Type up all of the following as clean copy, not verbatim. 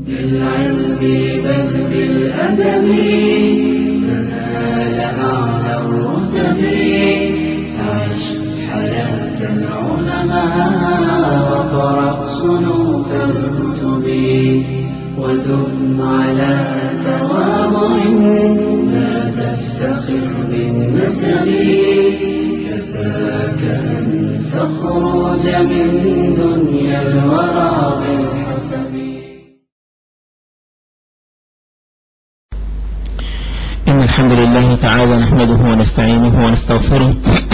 بالعلم بل بالأدب تنال أعلى الرتب. عش حياة العلماء وقرأ صنوف الكتب ودم على تواضع لا تفتخر بالنسب. كفاك أن تخرج من دنيا الورى بالحسب. إن الحمد لله تعالى نحمده ونستعينه ونستغفره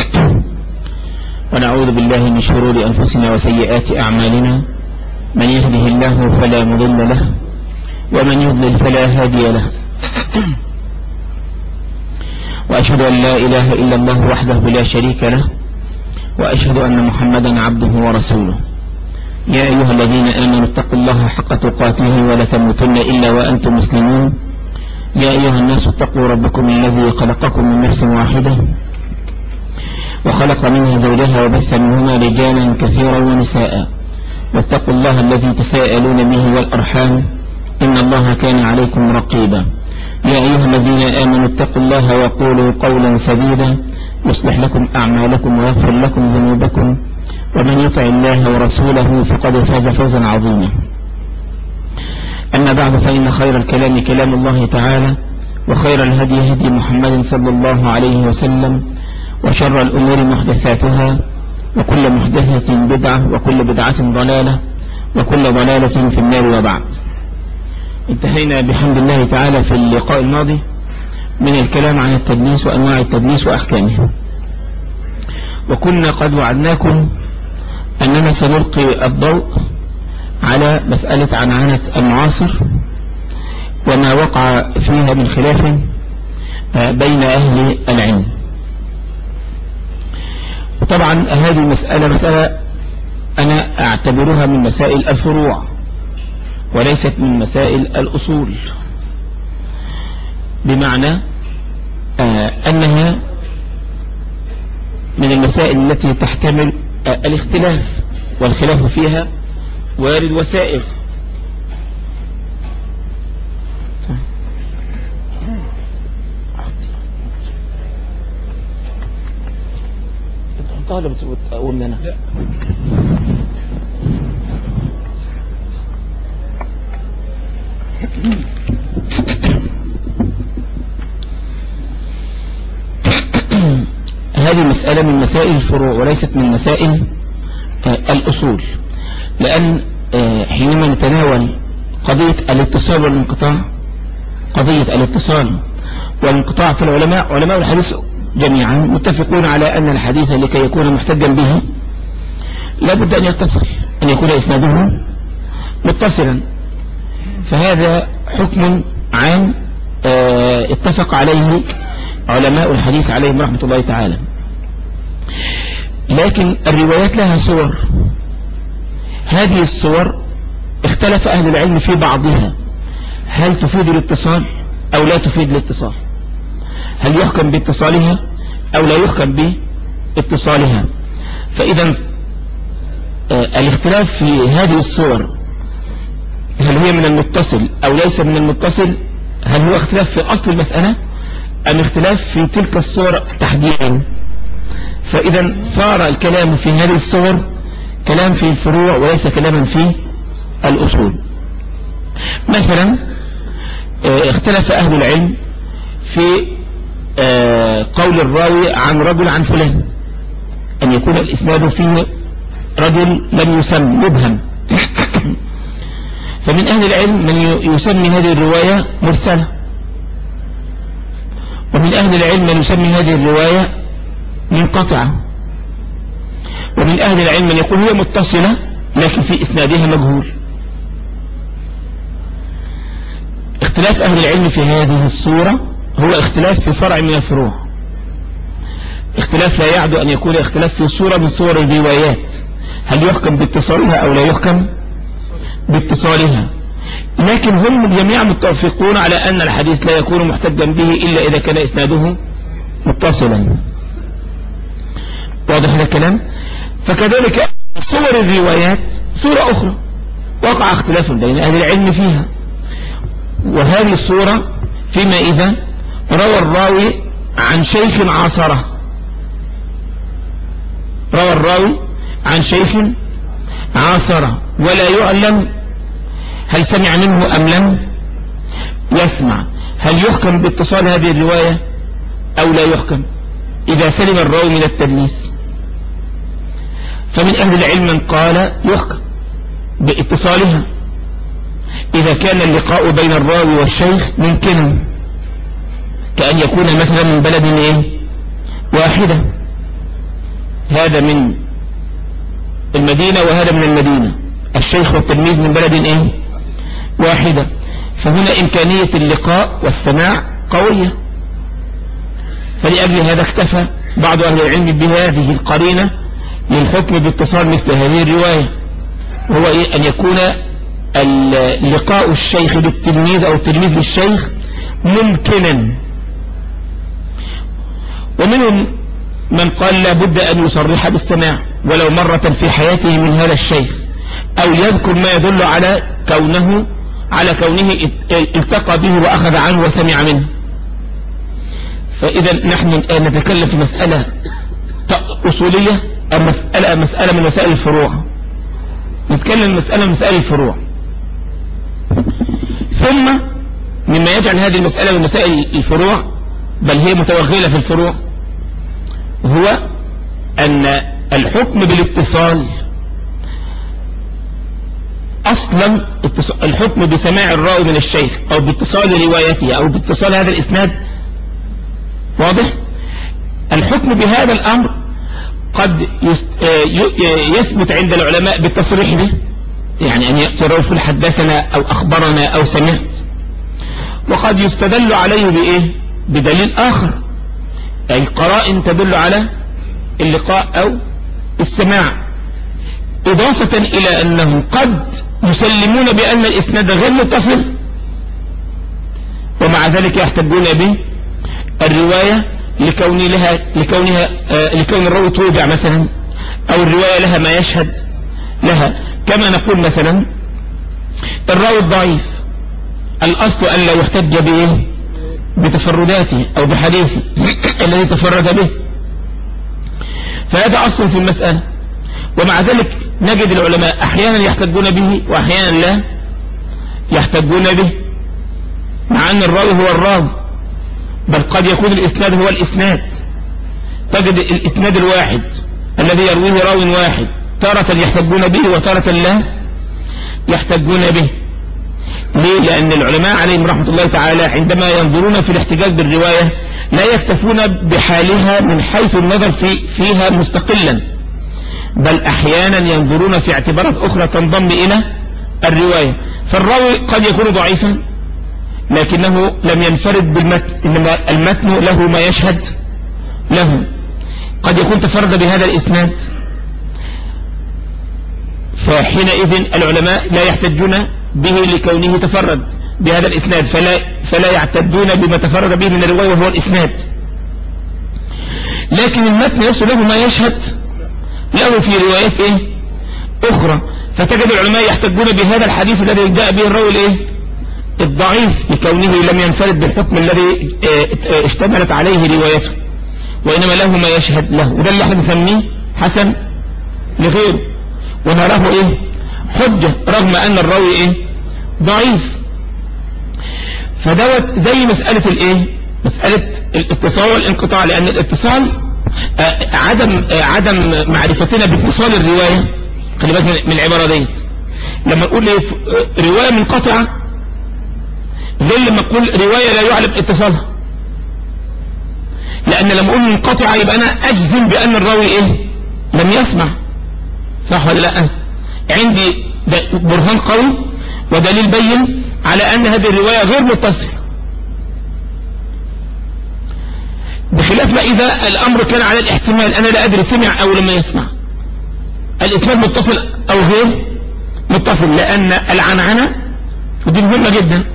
ونعوذ بالله من شرور أنفسنا وسيئات أعمالنا. من يهده الله فلا مضل له ومن يضلل فلا هادي له. وأشهد أن لا إله إلا الله وحده لا شريك له وأشهد أن محمدا عبده ورسوله. يا أيها الذين آمنوا اتقوا الله حق تقاته ولا تموتن إلا وأنتم مسلمون. يا أيها الناس اتقوا ربكم الذي خلقكم من نفس واحدة وخلق منها زوجها وبث منهما رجالا كثيرا ونساء. واتقوا الله الذي تساءلون به والأرحام إن الله كان عليكم رقيبا. يا أيها الذين آمنوا اتقوا الله وقولوا قولا سديدا يصلح لكم أعمالكم ويغفر لكم ذنوبكم ومن يطع الله ورسوله فقد فاز فوزا عظيما. أما بعد فإن خير الكلام كلام الله تعالى وخير الهدي هدي محمد صلى الله عليه وسلم وشر الأمور محدثاتها وكل محدثة بدعة وكل بدعة ضلالة وكل ضلالة في النار. وبعد، انتهينا بحمد الله تعالى في اللقاء الماضي من الكلام عن التدليس وأنواع التدليس وأحكامه، وكنا قد وعدناكم أننا سنلقي الضوء على مسألة عنعنة المعاصر وما وقع فيها من خلاف بين أهل العلم. وطبعا هذه مسألة أنا أعتبرها من مسائل الفروع وليست من مسائل الأصول، بمعنى أنها من المسائل التي تحتمل الاختلاف، والخلاف فيها وارد وسائر. طالب تقول لنا هذه مسألة من مسائل الفروع وليست من مسائل الأصول، لأن حينما نتناول قضية الاتصال والانقطاع، قضية الاتصال والانقطاع، في علماء الحديث جميعا متفقون على أن الحديث لكي يكون محتجا به لابد أن يتصل، أن يكون إسناده متصلا. فهذا حكم عام اتفق عليه علماء الحديث عليهم رحمة الله تعالى. لكن الروايات لها صور، هذه الصور اختلف أهل العلم في بعضها، هل تفيد الاتصال أو لا تفيد الاتصال، هل يحكم باتصالها أو لا يحكم باتصالها. فإذا الاختلاف في هذه الصور، هل هي من المتصل أو ليس من المتصل، هل هو اختلاف في أصل المسألة أم اختلاف في تلك الصور تحديدا. فإذا صار الكلام في هذه الصور كلام في الفروع وليس كلاما في الأصول. مثلا اختلف أهل العلم في قول الراوي عن رجل عن فلان، أن يكون الإسناد فيه رجل لم يسم مبهم. فمن أهل العلم من يسمي هذه الرواية مرسلة، ومن أهل العلم من يسمي هذه الرواية منقطعة، ومن أهل العلم من يقول هي متصلة لكن في إسنادها مجهول. اختلاف أهل العلم في هذه الصورة هو اختلاف في فرع من الفروع، اختلاف لا يعد أن يكون اختلاف في صورة من صور الروايات، هل يحكم باتصالها أو لا يحكم باتصالها. لكن هم جميعا متفقون على أن الحديث لا يكون محتجا به إلا إذا كان إسناده متصلا. واضح هذا الكلام؟ فكذلك صور الروايات صورة أخرى وقع اختلاف بين أهل العلم فيها، وهذه الصورة فيما إذا روى الراوي عن شيخ عاصره، روى الراوي عن شيخ عاصره ولا يعلم هل سمع منه أم لم يسمع، هل يحكم باتصال هذه الرواية أو لا يحكم إذا سلم الراوي من التدليس؟ فمن أهل العلم من قال يحكم باتصالها إذا كان اللقاء بين الراوي والشيخ ممكنا، كأن يكون مثلا من بلد واحدة، هذا من المدينة وهذا من المدينة، الشيخ والتلميذ من بلد واحدة، فهنا إمكانية اللقاء والسماع قوية. فلأجل هذا اكتفى بعض أهل العلم بهذه القرينة للحكم باتصال مثل هذه الرواية، وهو أن يكون لقاء الشيخ بالتلميذ أو التلميذ بالشيخ ممكنا. ومنهم من قال لا بد أن يصرح بالسماع ولو مرة في حياته من هذا الشيخ، أو يذكر ما يدل على كونه التقى به وأخذ عنه وسمع منه. فإذا نحن الآن نتكلم في مسألة أصولية أو مسألة من مسائل الفروع، نتكلم مسألة من مسائل الفروع. ثم مما يجعل هذه المسألة من مسائل الفروع بل هي متوغلة في الفروع هو أن الحكم بالاتصال أصلا الحكم بسماع الراوي من الشيخ أو باتصال روايته أو باتصال هذا الإسناد واضح. الحكم بهذا الأمر قد يثبت عند العلماء بالتصريح به، يعني أن يأتي الراوي حدثنا أو أخبرنا أو سمعت، وقد يستدل عليه بدليل آخر، أي قرائن تدل على اللقاء أو السماع، إضافة إلى أنهم قد يسلمون بأن الإسناد غير متصل ومع ذلك يحتجون به الرواية لكون الراوي توضع مثلا، أو الرواية لها ما يشهد لها. كما نقول مثلا الراوي الضعيف الأصل أن لا يحتج به بتفرداته أو بحديثه الذي تفرد به، فهذا أصل في المسألة. ومع ذلك نجد العلماء أحيانا يحتجون به وأحيانا لا يحتجون به، مع أن الراوي هو الراوي، بل قد يكون الإسناد هو الإسناد. تجد الإسناد الواحد الذي يرويه راوي واحد تارة يحتجون به وتارة لا يحتجون به. ليه؟ لأن العلماء عليهم رحمة الله تعالى عندما ينظرون في الاحتجاج بالرواية لا يكتفون بحالها من حيث النظر فيها مستقلا، بل أحيانا ينظرون في اعتبارات أخرى تنضم إلى الرواية. فالراوي قد يكون ضعيفا لكنه لم ينفرد بالمتن، إنما المتن له ما يشهد له، قد يكون تفرد بهذا الإسناد، فحينئذ العلماء لا يحتجون به لكونه تفرد بهذا الإسناد، فلا يعتدون بما تفرد به من الرواية وهو الإسناد. لكن المتن نفسه له ما يشهد له في روايات أخرى، فتجد العلماء يحتجون بهذا الحديث الذي جاء به الراوي الضعيف لكونه لم ينفرد بالحكم الذي اشتملت عليه روايته، وإنما له ما يشهد له، وده اللي احنا بنسميه حسن لغيره ونراه حجة رغم أن الراوي ضعيف. فدوت زي مسألة مسألة الاتصال والانقطاع، لأن الاتصال عدم معرفتنا باتصال الرواية. خلي بالك من العبارة دي، لما نقول رواية منقطعة غير لما نقول رواية لا يعلم اتصالها، لأن لما نقول منقطعة يبقى أنا أجزم بأن الراوي لم يسمع، صح ولا لا؟ عندي برهان قوي ودليل بين على أن هذه الرواية غير متصلة، بخلاف ما إذا الأمر كان على الاحتمال، أنا لا أدري سمع أو لم يسمع، الإسناد متصل أو غير متصل، لأن العنعنة ودي مهمة جدا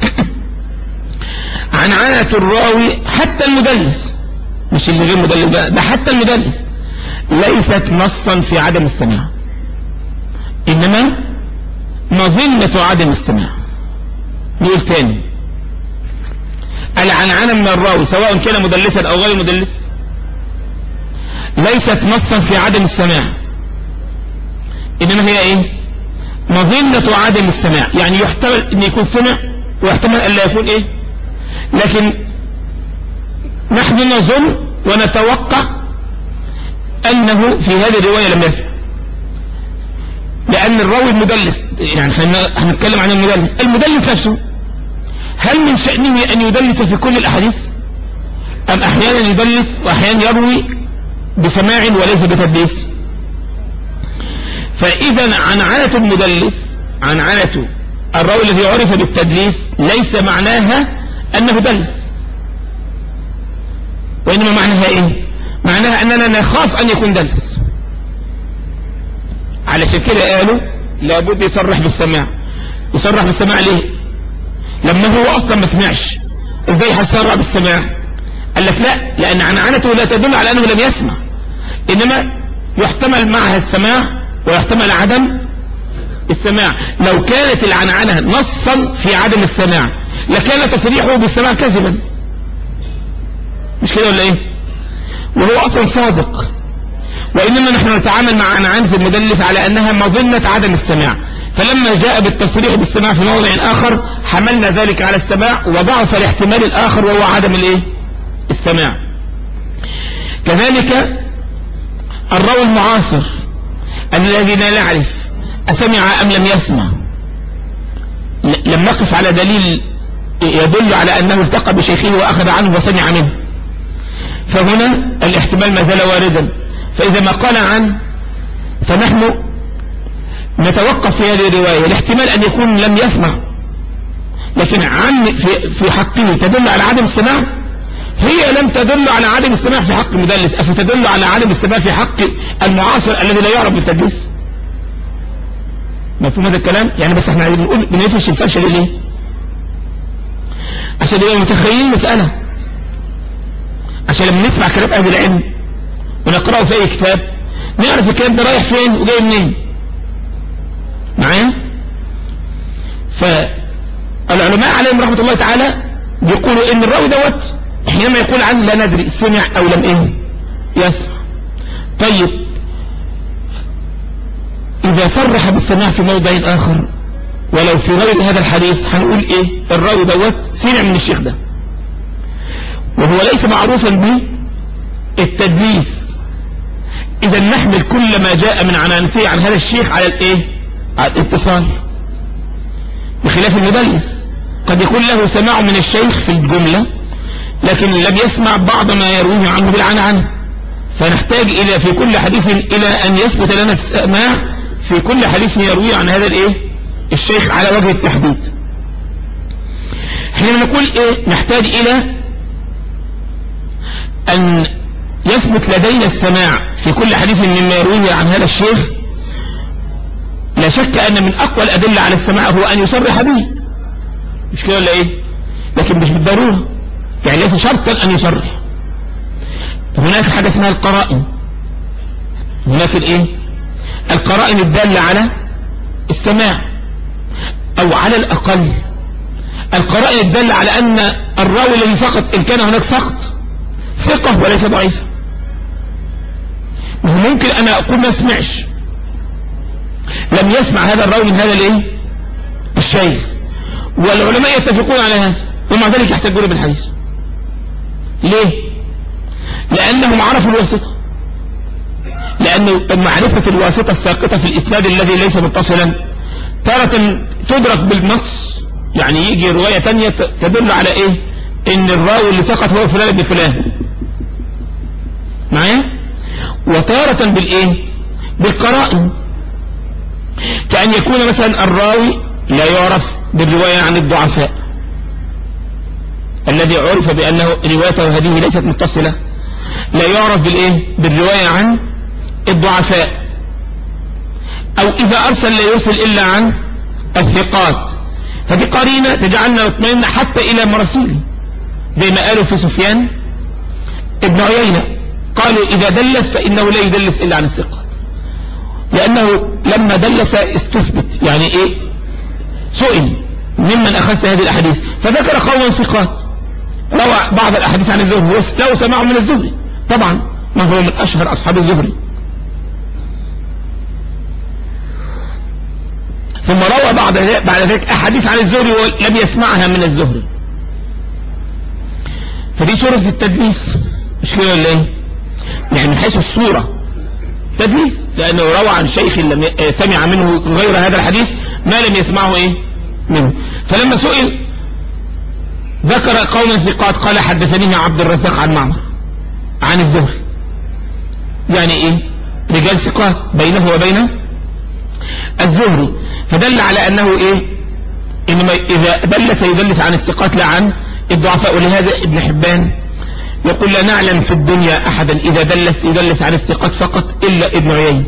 عنعنة الراوي حتى المدلس، مش اللي غير مدلس ده حتى المدلس ليست نصا في عدم السماع، إنما مظنة عدم السماع. نقول تاني، العنعنة من الراوي سواء كان مدلسا او غير مدلس ليست نصا في عدم السماع، انما هي ايه؟ مظنة عدم السماع، يعني يحتمل ان يكون سمع ويحتمل ان لا يكون ايه، لكن نحن نظن ونتوقع انه في هذه الرواية لم يسمع، لان الراوي المدلس، يعني هنتكلم عن المدلس نفسه، هل من شأنه ان يدلس في كل الاحاديث ام احيانا يدلس واحيانا يروي بسماع وليس بتدليس؟ فاذا عنعنة المدلس، عنعنة الراوي الذي عرف بالتدليس ليس معناها انه دلس، وانما معناها ايه؟ معناها اننا نخاف ان يكون دلس. علشان كده قالوا لابد يصرح بالسماع. يصرح بالسماع ليه؟ لما هو اصلا ما سمعش، ازاي هيصرح بالسماع؟ قال لك لا، لان عنعنته لا تدل على انه لم يسمع، انما يحتمل معها السماع ويحتمل عدم السماع. لو كانت العنعنة نصا في عدم السماع لكان تصريحه بالسماع كذبا، مش كده ولا ايه؟ وهو اصلا صادق، وانما نحن نتعامل مع عنعنة المدلس على انها مظنة عدم السماع، فلما جاء بالتصريح بالسماع في موضع اخر حملنا ذلك على السماع وضعف الاحتمال الاخر وهو عدم الايه؟ السماع. كذلك الراوي المعاصر الذي لا نعرف أسمع أم لم يسمع، لم نقف على دليل يدل على أنه التقى بشيخه وأخذ عنه وسمع منه، فهنا الاحتمال ما زال واردا. فإذا ما قال عنه فنحن نتوقف في هذه الرواية، الاحتمال أن يكون لم يسمع، لكن عن في حقه تدل على عدم السماع، هي لم تدل على عدم السماع في حق المدلس، أفتدل على عدم السماع في حق المعاصر الذي لا يعرف بالتدليس؟ مفهوم هذا الكلام؟ يعني بس احنا عايزين نقول بنفش الفرشة دي ليه؟ عشان يبقى متخيلين مسألة، عشان لما نسمع كلام أهل العلم ونقرأه في أي كتاب نعرف الكلام ده رايح فين وجاي منين. معايا؟ فالعلماء عليهم رحمة الله تعالى بيقولوا ان الراوي دوت حينما يقول عنه لا ندري سمع او لم ايه يسمع. طيب اذا صرح بالسماع في موضع اخر ولو في غير هذا الحديث هنقول ايه؟ الراوي دوت سمع من الشيخ ده، وهو ليس معروفا بالتدليس، اذا نحمل كل ما جاء من عنانته عن هذا الشيخ على الايه؟ على الاتصال، بخلاف المدلس قد يكون له سماع من الشيخ في الجملة لكن لم يسمع بعض ما يرويه عنه بالعنعنة، فنحتاج الى في كل حديث الى ان يثبت لنا السماع في كل حديث يرويه عن هذا الايه؟ الشيخ على وجه التحديد. حينما نقول ايه؟ نحتاج الى ان يثبت لدينا السماع في كل حديث مما يرويه عن هذا الشيخ. لا شك ان من اقوى الادلة على السماع هو ان يصرح به، مش كده ولا ايه؟ لكن مش بالضرورة، يعني ليس شرطا ان يصرح. هناك حاجة اسمها القرائن، هناك الايه؟ القرائن الدالة على السماع، او على الاقل القرائن الدالة على ان الراوي الذي سقط ان كان هناك سقط ثقة وليس ضعيفة. ممكن انا اقول ما سمعش، لم يسمع هذا الراوي من هذا الايه؟ الشيخ، والعلماء يتفقون على هذا ومع ذلك يحتجون بالحديث. ليه؟ لانهم عرفوا الواسطة، لانه معرفة الواسطة الساقطة في الاسناد الذي ليس متصلا تارة تدرك بالنص، يعني يجي رواية تانية تدل على ايه؟ ان الراوي اللي سقط هو فلان ابن فلان، معايا؟ وتارة بالايه؟ بالقرائن، كأن يكون مثلا الراوي لا يعرف بالرواية عن الضعفاء الذي عرف بأنه روايته هذه ليست متصلة، لا يعرف بالايه؟ بالرواية عن الضعفاء، او اذا ارسل لا يرسل الا عن الثقات، فدي قرينة تجعلنا نطمئن حتى الى مراسيله، زي ما قالوا في سفيان ابن عيينة، قالوا اذا دلس فانه لا يدلس الا عن الثقات، لانه لما دلس استثبت، يعني ايه؟ سئل ممن اخذت هذه الاحاديث فذكر قوما ثقات، روى بعض الأحاديث عن الزهري لو سمعوا من الزهري طبعا، ما هو من أشهر أصحاب الزهري. ثم روى بعد ذلك أحاديث عن الزهري ولم يسمعها من الزهري. فدي صورة التدليس، مش كده ولا ايه؟ يعني من حيث الصورة تدليس، لأنه روى عن شيخ لم سمع منه غير هذا الحديث ما لم يسمعه ايه منه. فلما سئل ذكر قوم ثقات قال حدثني عبد الرزاق عن معمر عن الزهري، يعني ايه؟ رجال ثقات بينه وبين الزهري، فدل على انه ايه؟ انما اذا دلس يدلس عن الثقات لا عن الضعفاء. ولهذا ابن حبان يقول لا نعلم في الدنيا احدا اذا دلس يدلس عن الثقات فقط الا ابن عيينة.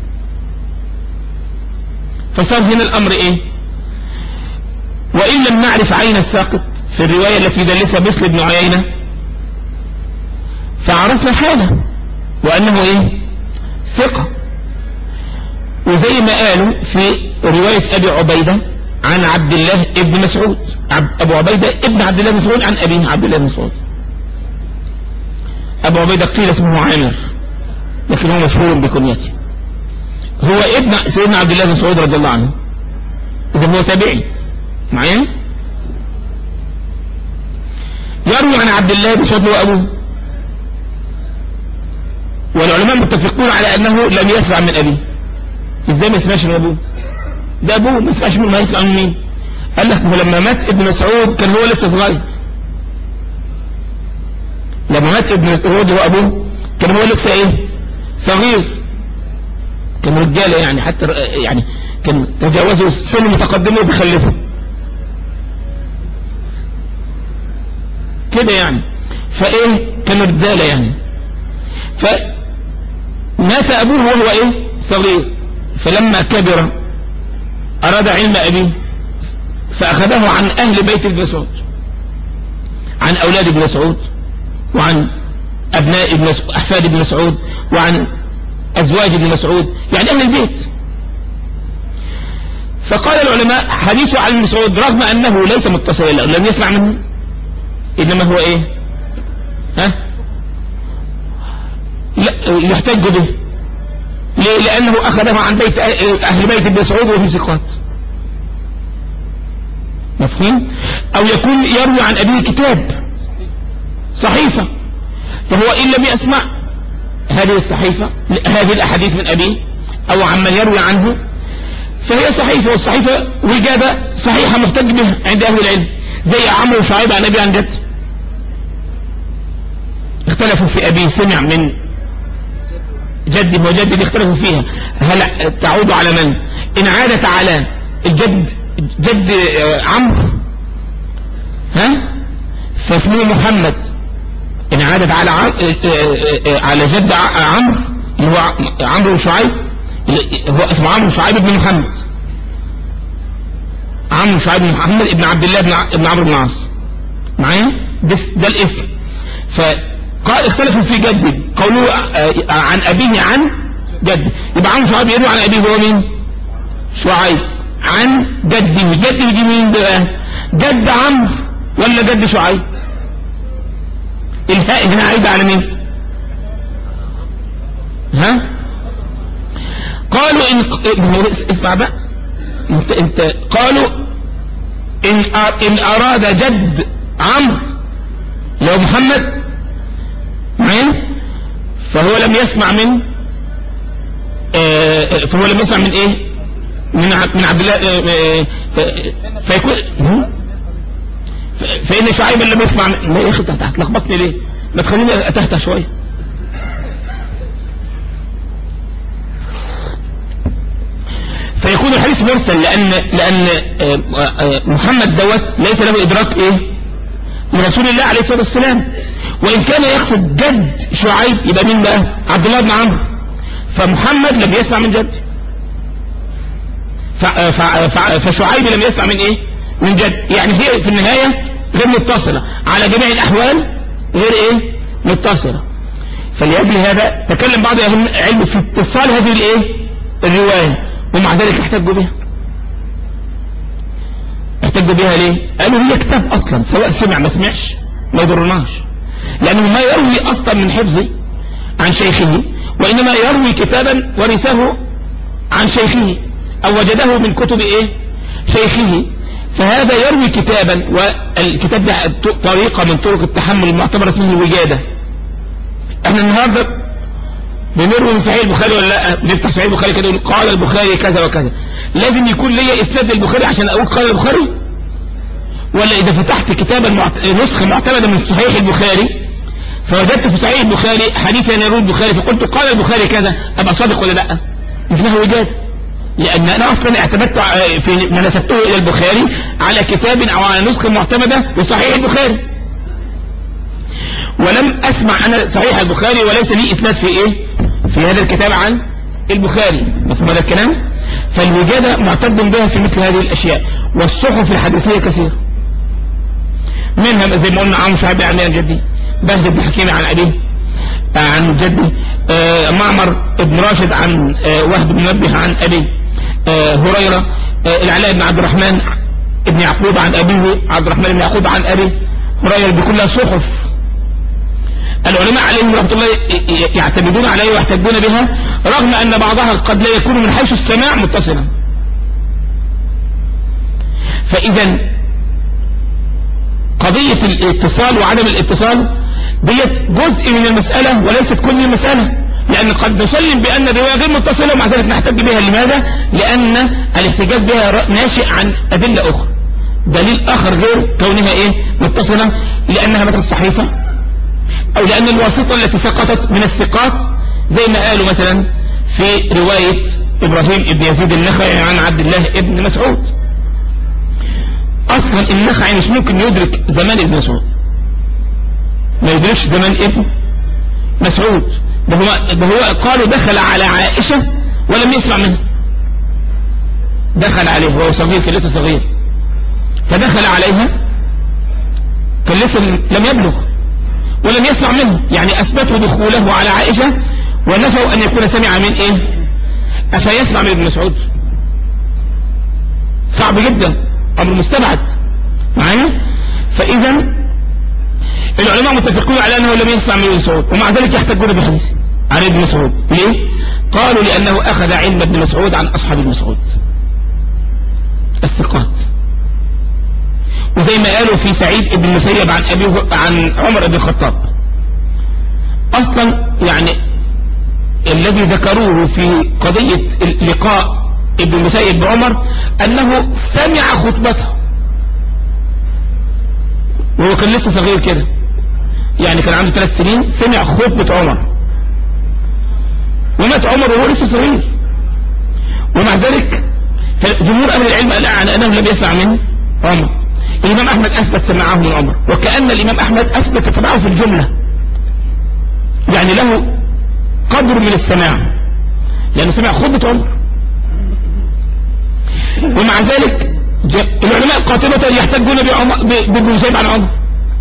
فصار هنا الامر ايه؟ وان لم نعرف عين الساقط في الرواية التي دلسها مثل ابن عيينة فعرفنا حاله وانه ايه؟ ثقة. وزي ما قالوا في رواية ابي عبيدة عن عبد الله ابن مسعود، ابو عبيدة ابن عبد الله بن مسعود عن ابيه عبد الله بن مسعود. ابو عبيدة قيل اسمه عامر لكن هو مشهور بكنيته، هو ابن سيدنا عبد الله بن مسعود رضي الله عنه، اذا هو تابعي معايا. يروي عن عبد الله بن مسعود وابوه، والعلماء متفقون على انه لم يسمع من ابيه. ازاي ما يسمعش من ابوه؟ ده ابوه ما يسمعش من، ما يسمع من مين؟ قال لك لما مات ابن مسعود كان هو لسه صغير، لما مات ابن مسعود هو ابوه كان هو لسه ايه؟ صغير، كان رجاله يعني، حتى يعني كان تجاوزوا السن متقدمه وبيخلفوا كده يعني، فايه كان رجاله يعني. فمات ابوه وهو ايه؟ صغير. فلما كبر اراد علم ابيه فاخذه عن اهل بيت ابن مسعود، عن اولاد ابن مسعود وعن ابناء ابن مسعود احفاد ابن مسعود وعن ازواج ابن مسعود، يعني اهل البيت. فقال العلماء حديثه عن ابن مسعود رغم انه ليس متصلا لم يسمع منه، انما هو ايه؟ ها؟ لا يحتج به. ليه؟ لانه اخذه عن بيت اهل بيت ابن مسعود وهم ثقات. مفهوم؟ او يكون يروي عن ابيه كتاب صحيفة، فهو ان لم يسمع هذه الصحيفة هذه الاحاديث من ابيه او عمن يروي عنه فهي صحيفة، والصحيفة وجادة صحيحة محتج بها عند اهل العلم، زي عمرو وشعيب عن ابي عن جد. اختلفوا في ابيه سمع من جد وجد، اختلفوا فيها هل تعود على من؟ ان عادت على الجد جد عمرو فاسمه محمد، ان عادت على جد عمرو اللي هو عمرو وشعيب هو اسمه عمرو وشعيب بن محمد، عمرو وشعيب بن محمد ابن عبد الله ابن عمرو بن العاص معايا، ده الاسم. فقال اختلفوا في جد، قولوا عن ابيه عن جد، يبقى عمرو وشعيب يروي عن ابيه هو مين؟ شعيب عن جده، جده دي مين بقى؟ جد عمرو ولا جد شعيب؟ الهاء هنا عايدة على مين؟ قالوا اسمع بقى انت قالوا ان اراد جد عمرو لو محمد معين فهو لم يسمع من ايه؟ من عبد الله، فيكون فإن شعيب اللي بيسمع لا يا اخي انت هتلخبطني ليه؟ ما تخليني اتهته شويه. فيكون الحديث مرسل لان محمد دوت ليس له ادراك ايه؟ من رسول الله عليه الصلاه والسلام، وان كان يقصد جد شعيب يبقى مين بقى؟ عبد الله بن عمرو، فمحمد لم يسمع من جد، فشعيب لم يسمع من ايه؟ من جد، يعني هي في النهاية غير متصلة على جميع الاحوال، غير ايه؟ متصلة. فلأجل هذا تكلم بعض اهل العلم في اتصال هذه الايه؟ الرواية، ومع ذلك احتجوا بها. احتجوا بها ليه؟ قالوا هي كتاب اصلا سواء سمع ما سمعش ما يضرناش، لأنه ما يروي أصلا من حفظه عن شيخه، وإنما يروي كتابا ورثه عن شيخه أو وجده من كتب شيخه، فهذا يروي كتابا، والكتاب ده طريقة من طرق التحمل المعتبرة فيه الوجادة. احنا النهاردة بنروي من صحيح البخاري ولا لا؟ بنفتح صحيح البخاري كده يقول قال البخاري كذا وكذا، لازم يكون لي اسناد البخاري عشان اقول قال البخاري؟ ولا اذا فتحت كتابا نسخة معتمدة من صحيح البخاري فوجدت في صحيح البخاري حديثا يروي البخاري فقلت قال البخاري كذا، ابقى صادق ولا لا؟ اسمها وجادة، لان انا اصلا اعتمدت في ما نسبته الى البخاري على كتاب او على نسخة معتمدة لصحيح البخاري، ولم اسمع انا صحيح البخاري وليس لي اسناد في هذا الكتاب عن البخاري. مفهوم هذا الكلام؟ فالوجادة معتد بها في مثل هذه الاشياء. والصحف الحديثية كثيرة، منها زي ما قلنا عن شعبي عن جدي، بهز بن حكيم عن أبيه عن جدي، معمر بن راشد عن وهب بن منبه عن أبيه، هريرة، العلاء بن عبد الرحمن ابن يعقوب عن أبيه، عبد الرحمن بن يعقوب عن أبيه، هريرة. دي كلها صحف العلماء عليهم رحمة الله يعتمدون عليها ويحتجون بها، رغم أن بعضها قد لا يكون من حيث السماع متصلا. فإذا قضية الاتصال وعدم الاتصال ديت جزء من المسألة وليست كل المسألة، لأن قد نسلم بأن الرواية غير متصلة ومع ذلك نحتج بها. لماذا؟ لأن الاحتجاج بها ناشئ عن أدلة أخرى، دليل آخر غير كونها متصلة، لأنها مثل صحيفة، أو لأن الواسطة التي سقطت من الثقات، زي ما قالوا مثلا في رواية إبراهيم ابن يزيد النخعي عن عبد الله ابن مسعود. اصلا النخعي مش ممكن يدرك زمان ابن مسعود، ما يدركش زمان ابن مسعود، ده هو قالوا دخل على عائشة ولم يسمع منها، دخل عليه وهو صغير، كان لسه صغير، فدخل عليها كان لسه لم يبلغ ولم يسمع منه، يعني اثبتوا دخوله على عائشة ونفوا ان يكون سمع من افيسمع من ابن مسعود؟ صعب جدا، امر مستبعد معايا. فاذا العلماء متفقون على انه لم يسمع من ابن مسعود، ومع ذلك يحتجون بحديث عن ابن مسعود. ليه؟ قالوا لانه اخذ علم ابن مسعود عن اصحاب ابن مسعود الثقات، وزي ما قالوا في سعيد ابن المسيب عن ابيه عن عمر بن الخطاب. اصلا يعني الذي ذكروه في قضية لقاء ابن المسيب بعمر انه سمع خطبته وهو كان لسه صغير كده، يعني كان عنده 3 سنين، سمع خطبة عمر، ومات عمر وهو لسه صغير. ومع ذلك جمهور اهل العلم قال عن انه لم يسمع من عمر. الامام احمد اثبت سماعه من عمر، وكأن الامام احمد اثبت سماعه في الجملة، يعني له قدر من السماع لانه سمع خطبة عمر. ومع ذلك العلماء قاطبة يحتجون بابن مسيب عن عمر.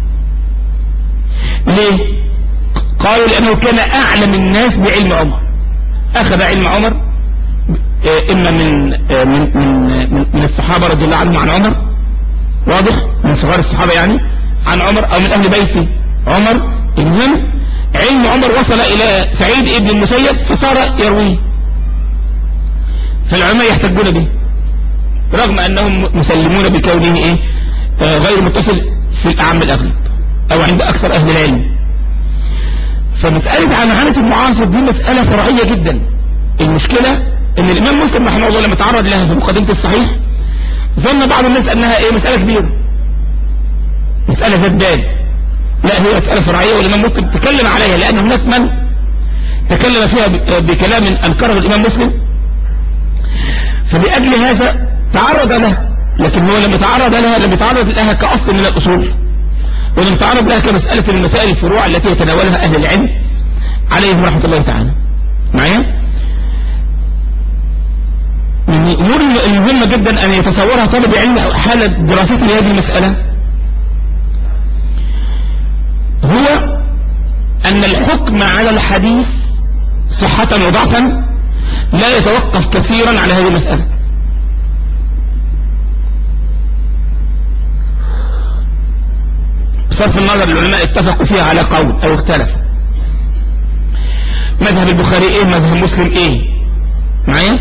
ليه؟ قالوا لانه كان اعلم الناس بعلم عمر، اخذ علم عمر اما من الصحابة رضي الله عنهم عن عمر، واضح، من صغار الصحابة يعني عن عمر، او من اهل بيت عمر. المهم علم عمر وصل الى سعيد ابن المسيب فصار يرويه، فالعلماء يحتجون به رغم انهم مسلمون بكونه غير متصل في الاعم الاغلب او عند اكثر اهل العلم. فمسألة عنعنة المعاصر دي مسألة فرعية جدا. المشكلة ان الامام مسلم رحمه الله لما تعرض لها في مقدمة الصحيح ظن بعض الناس انها مسألة كبيرة، مسألة ذات بال. لا، هي مسألة فرعية، والامام مسلم تكلم عليها، لان هناك من تكلم فيها بكلام انكره الامام مسلم، فلأجل هذا تعرض لها. لكن هو لما تعرض لها لم يتعرض لها كأصل من الأصول، ولم يتعرض لها كمسألة من مسائل الفروع التي يتناولها أهل العلم عليهم رحمة الله تعالى. معايا؟ من الأمور المهمة جدا أن يتصورها طالب علم حالة دراسته لهذه المسألة هو أن الحكم على الحديث صحة وضعفا لا يتوقف كثيرا على هذه المسألة. بصرف النظر العلماء اتفقوا فيها على قول او اختلفوا. مذهب البخاري ايه، مذهب مسلم ايه معايا؟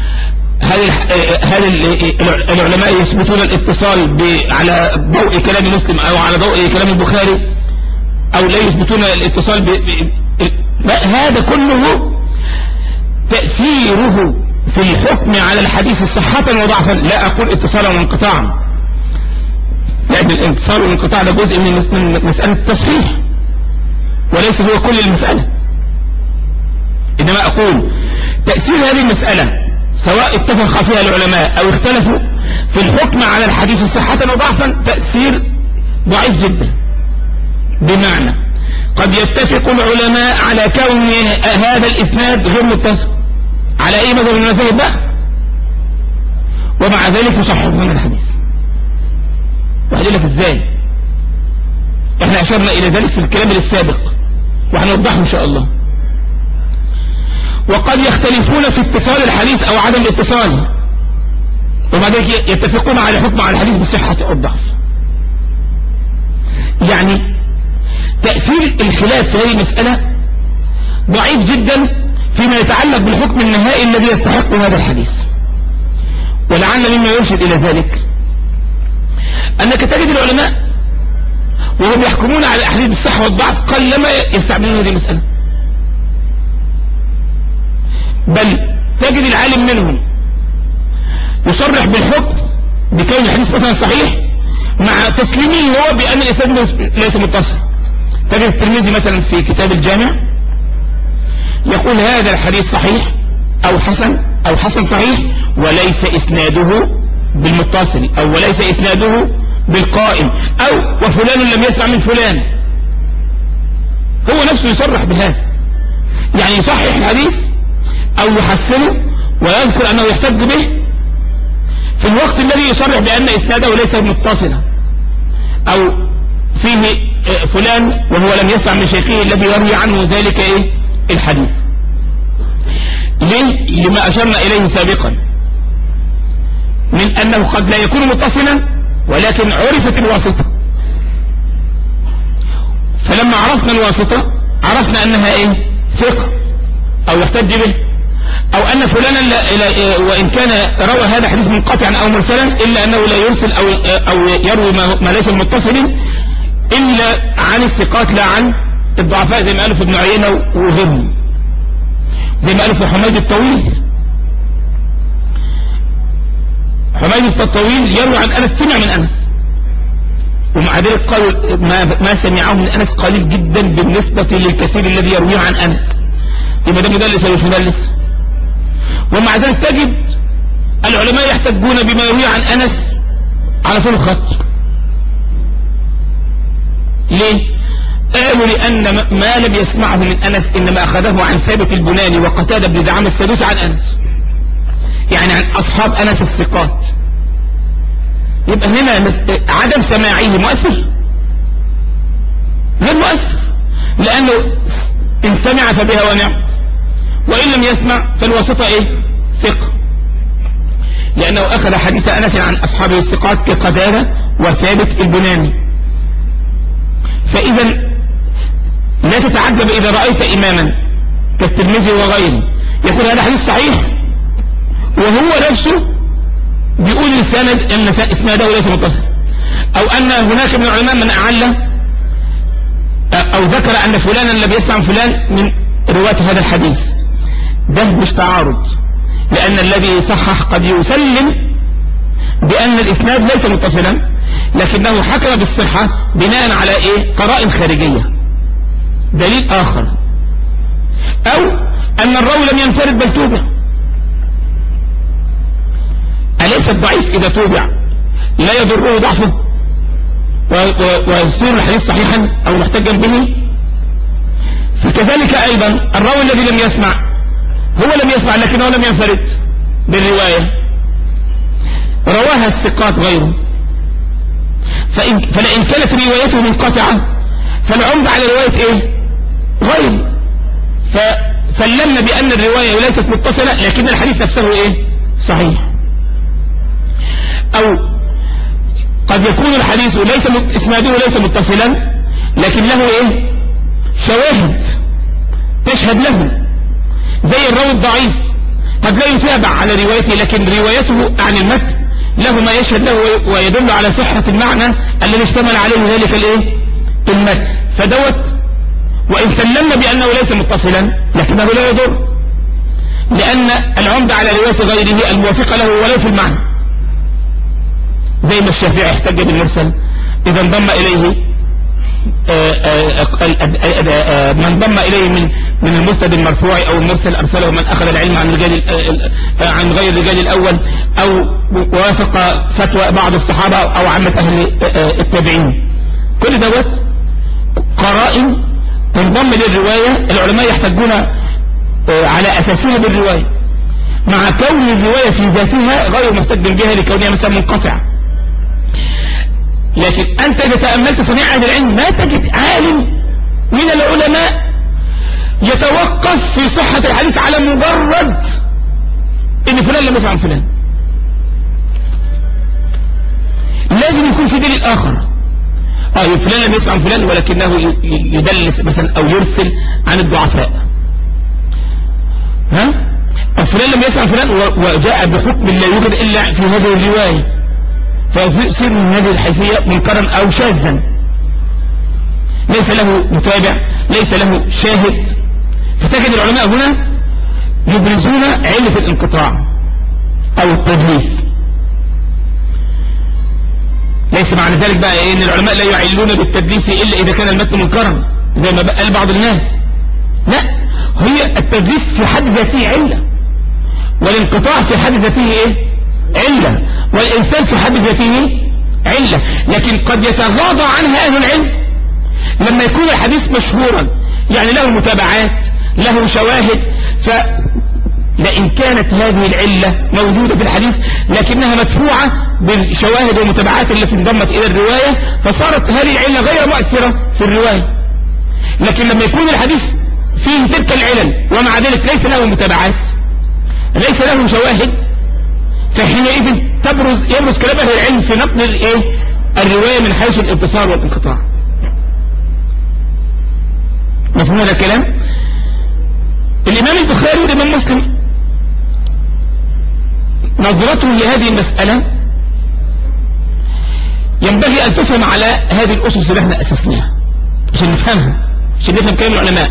هل العلماء يثبتون الاتصال على ضوء كلام مسلم او على ضوء كلام البخاري، او لا يثبتون الاتصال هذا كله تأثيره في الحكم على الحديث صحة وضعفا. لا اقول اتصالا وانقطاعا، لان الاتصال والانقطاع ده جزء من مسألة التصحيح وليس هو كل المسألة. انما اقول تأثير هذه المسألة سواء اتفق فيها العلماء او اختلفوا في الحكم على الحديث صحة وضعفا تأثير ضعيف جدا. بمعنى قد يتفق العلماء على كون هذا الاسناد غير متصل على اي مذهب من المذاهب بقى، ومع ذلك يصححون الحديث. وهقول لك ازاي، احنا اشرنا الى ذلك في الكلام السابق وهنوضحه ان شاء الله. وقد يختلفون في اتصال الحديث او عدم اتصاله، ومع ذلك يتفقون على حكم على الحديث بالصحة او الضعف. يعني تأثير الخلاف في هذه المسألة ضعيف جدا فيما يتعلق بالحكم النهائي الذي يستحق هذا الحديث. ولعل مما يرشد الى ذلك انك تجد العلماء وهم يحكمون على الاحاديث بالصحة والضعف قلما يستعملون هذه المسألة، بل تجد العالم منهم يصرح بالحكم بكون الحديث مثلا صحيح مع تسليمه هو بأن الإسناد ليس متصل. تجد الترمذي مثلا في كتاب الجامع يقول هذا الحديث صحيح أو حسن أو حسن صحيح وليس إسناده بالمتصل أو وليس إسناده بالقائم أو وفلان لم يسمع من فلان. هو نفسه يصرح بهذا، يعني يصحح الحديث او يحسنه ويذكر انه يحتج به في الوقت الذي يصرح بان اسناده ليس متصلا او فيه فلان وهو لم يسمع من شيخه الذي يروي عنه ذلك الحديث. ليه؟ لما اشرنا اليه سابقا من انه قد لا يكون متصلا ولكن عرفت الواسطة، فلما عرفنا الواسطة عرفنا انها ثقة او يحتج به، او ان فلانا وان كان روى هذا الحديث منقطعا او مرسلا الا انه لا يرسل او يروي ما ليس متصل الا عن الثقات لا عن الضعفاء، زي ما قالوا في ابن عيينة وغيرهم، زي ما قالوا في حميد الطويل. حميد الطويل يروي عن انس، سمع من انس، ومع ذلك قالوا ما سمعه من انس قليل جدا بالنسبة للكثير الذي يرويه عن انس، يبقى ده مدلس ولا مش مدلس؟ ومع ذلك تجد العلماء يحتجون بما يروي عن انس على طول الخط. ليه؟ قالوا لان ما لم يسمعه من انس انما اخذه عن ثابت البناني وقتادة بن دعامة السدوسي عن انس، يعني عن اصحاب انس الثقات. يبقى هنا عدم سماعه مؤثر؟ غير مؤثر، لانه ان سمع فبها ونعم، وان لم يسمع فالواسطة ثقة، لانه اخذ حديث انس عن اصحابه الثقات كقتادة وثابت البناني. فاذا لا تتعجب اذا رأيت اماما كالترمذي وغيره يقول هذا حديث صحيح وهو نفسه بيقول السند ان اسناده ليس متصل، او ان هناك من العلماء من اعل او ذكر ان فلانا لم يسمع فلان من رواة هذا الحديث. ده مش تعارض، لان الذي صحح قد يسلم بان الاسناد ليس متصلا لكنه حكم بالصحة بناء على قرائن خارجية، دليل اخر، او ان الراوي لم ينفرد بل توبع. أليس الضعيف إذا توبع لا يضره ضعفه ويصير الحديث صحيحا أو محتجا به؟ فكذلك أيضا الراوي الذي لم يسمع، هو لم يسمع لكنه لم ينفرد بالرواية، رواها الثقات غيره، فلئن كانت روايته منقطعة فالعمد على رواية غير، فسلمنا بأن الرواية ليست متصلة لكن الحديث نفسه صحيح. او قد يكون الحديث اسناده ليس متصلا لكن له ايه شواهد تشهد له، زي الراوي الضعيف قد لا يتابع على روايته لكن روايته عن المتن له ما يشهد له ويدل على صحة المعنى الذي اشتمل عليه ذلك الايه المتن، فدوت وإن سلمنا بأنه ليس متصلا لكنه لا يضر، لأن العمدة على رواية غيره الموافقة له ولو في المعنى، زي ما الشافعي احتج بالمرسل إذا انضم إليه من انضم إليه من المسند المرفوع أو المرسل أرسله من أخذ العلم عن غير الرجال الأول، أو وافق فتوى بعض الصحابة أو عامة أهل التابعين. كل دوت قرائن تنضم للرواية، العلماء يحتجون على أساسها بالرواية مع كون الرواية في ذاتها غير محتج بها لكونها مثلا منقطع. لكن أنت إذا تأملت صنيع أهل العلم ما تجد عالم من العلماء يتوقف في صحة الحديث على مجرد إن فلان لم يسمع عن فلان، لازم يكون في دليل آخر. فلان لم يسمع عن فلان ولكنه يدلس مثلا أو يرسل عن الضعفاء، أو فلان لم يسمع عن فلان وجاء بحكم لا يوجد إلا في هذه الرواية، فيصير من هذه الحيثية منكرا أو شاذا، ليس له متابع ليس له شاهد. فتجد العلماء هنا يبرزون علة الانقطاع أو التدليس. ليس معنى ذلك بقى ان العلماء لا يعلون بالتدليس الا اذا كان المتن منكرا زي ما قال بعض الناس، لا، هي التدليس في حد ذاته علة، والانقطاع في حد ذاته ايه علة، والإنسان في حد ذاته علة، لكن قد يتغاضى عنها أهل العلم لما يكون الحديث مشهورا، يعني له متابعات له شواهد. فلئن كانت هذه العلة موجودة في الحديث لكنها مدفوعة بالشواهد والمتابعات التي انضمت إلى الرواية، فصارت هذه العلة غير مؤثرة في الرواية. لكن لما يكون الحديث فيه تلك العلل ومع ذلك ليس له متابعات ليس له شواهد، فحينئذ يبرز كلام اهل العلم في نقل الرواية من حيث الاتصال والانقطاع. مفهوم هذا الكلام؟ الإمام البخاري والإمام مسلم نظرته لهذه المسألة ينبغي أن تفهم على هذه الأسس اللي احنا أسسناها عشان نفهمها، عشان نفهم كلام العلماء.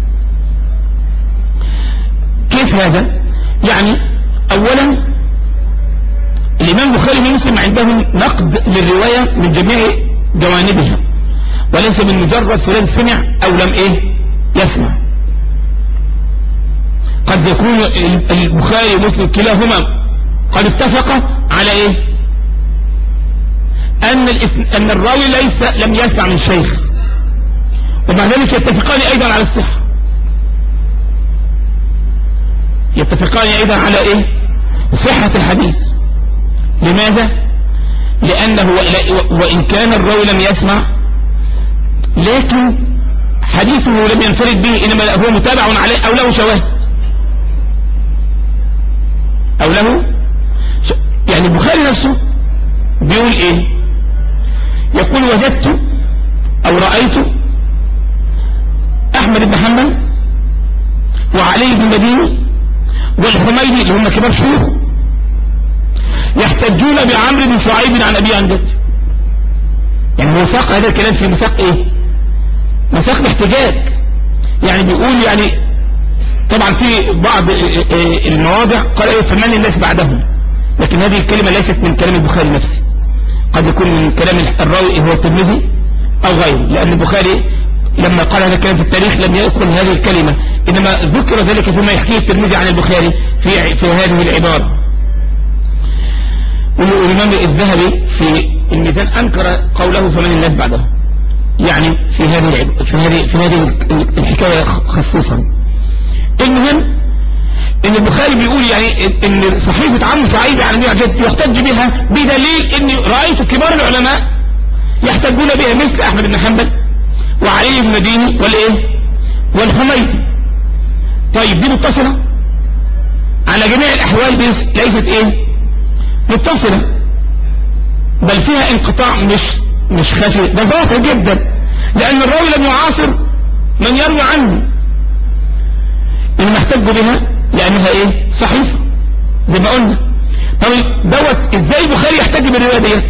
كيف هذا؟ يعني أولا الإمام البخاري ومسلم عندهم نقد للرواية من جميع جوانبها، وليس من مجرد فلان سمع أو لم يسمع. قد يكون البخاري ومسلم كلاهما قد اتفق على أن الراوي لم يسمع من شيخ، ومع ذلك يتفقان أيضا على الصحة، يتفقان أيضا على صحة الحديث. لماذا؟ لأنه وإن كان الراوي لم يسمع لكن حديثه لم ينفرد به، إنما هو متابع عليه أو له شواهد أو له يعني البخاري نفسه بيقول يقول وجدت أو رأيت أحمد بن حنبل وعلي بن مديني والحميدي اللي هم كبار شيوخ يحتجون بعمرو بن شعيب عن أبي عن جد. يعني هو ساق هذا الكلام في مساق مساق الاحتجاج، يعني بيقول يعني طبعا في بعض المواضع قال فمن الناس بعدهم، لكن هذه الكلمة ليست من كلام البخاري نفسه، قد يكون من كلام الراوي هو الترمذي أو غيره، لأن البخاري لما قال هذا الكلام في التاريخ لم يذكر هذه الكلمة، إنما ذكر ذلك فيما يحكيه الترمذي عن البخاري في هذه العبارة. والإمام الذهبي في الميزان أنكر قوله فمن الناس بعده، يعني في هذه الحكاية خصوصا. المهم ان البخاري بيقول يعني ان صحيفة عمرو شعيب عن أبي عن جد يحتج بها بدليل اني رأيت كبار العلماء يحتجون بها مثل احمد بن حنبل وعلي بن مديني والحميدي. طيب دي متصلة على جميع الاحوال، ليست متصلة بل فيها انقطاع مش خفي، ده ظاهر جدا، لان الراوي لم يعاصر من يروي عنه، اللي محتاج بها لانها ايه؟ صحيفة زي ما قلنا. طب دوت ازاي البخاري يحتاج بالرواية ديت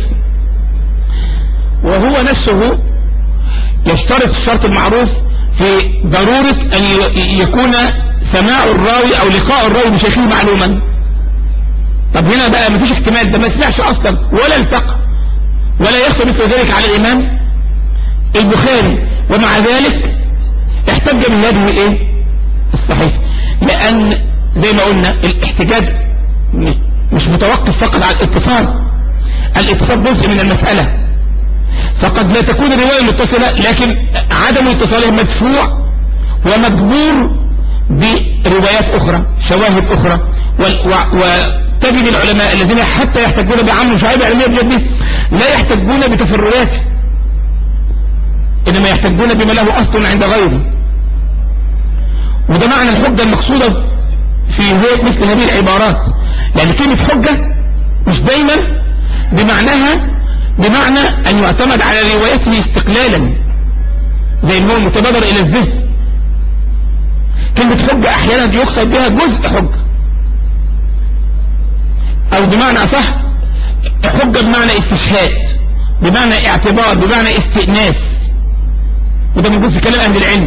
وهو نفسه يشترط الشرط المعروف في ضرورة ان يكون سماع الراوي او لقاء الراوي بشيخه معلوما؟ طب هنا بقى مفيش احتمال، ده ما سمعش اصلا ولا التقى ولا يخفى مثل ذلك على الامام البخاري، ومع ذلك احتج من هذه ايه؟ الصحيفة. لان زي ما قلنا الاحتجاج مش متوقف فقط على الاتصال جزء من المسألة، فقد لا تكون الرواية متصلة لكن عدم اتصالها مدفوع ومجبور بروايات اخرى، شواهد اخرى. وتجد العلماء الذين حتى يحتجون بعمل شعائب علمية بجد لا يحتجون بتفرعات، انما يحتجون بما له اصل عند غيره. وده معنى الحجة المقصودة في مثل هذه العبارات، لان كلمة حجة مش دايما بمعنى ان يعتمد على روايته استقلالا زي ما هو المتبادر الى الذهن. كلمة حجة احيانا يقصد بها جزء حجة، او بمعنى اصح حجة بمعنى استشهاد، بمعنى اعتبار، بمعنى استئناس، وده موجود في كلام اهل العلم.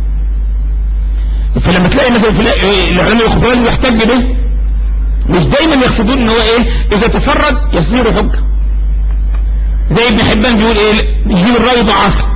فلما تلاقي مثلا العلماء يخبرون يحتج به مش دايما يقصدون ان هو ايه؟ اذا تفرد يصير حجة. زي ابن حبان بيقول ايه؟ يجيب الراوي ضعف،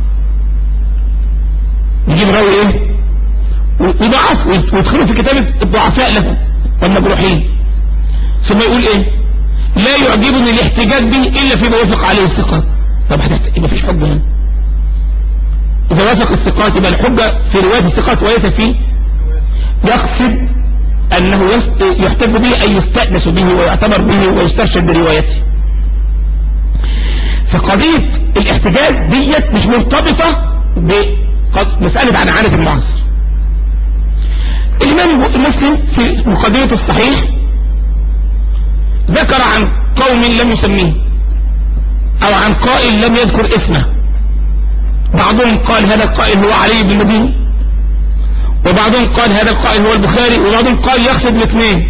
يجيب الراوي ايه؟ وضعف ويدخله في كتابة الضعفاء له والمجروحين، ثم يقول ايه؟ لا يعجبني الاحتجاج به الا فيما وافق عليه الثقات. طب يبقى فيش حجة هنا. اذا وافق الثقات يبقى الحجة في رواية الثقات وليس فيه، يقصد انه يحتج به اي يستأنس به ويعتبر به ويسترشد بروايته. فقضية الاحتجاج ديت مش مرتبطة بمسألة عن عادة المعاصر. الإمام المسلم في مقدمة الصحيح ذكر عن قوم لم يسميه او عن قائل لم يذكر اسمه. بعضهم قال هذا القائل هو علي بن المديني، وبعضهم قال هذا القائل هو البخاري، وبعضهم قال يقصد الاثنين.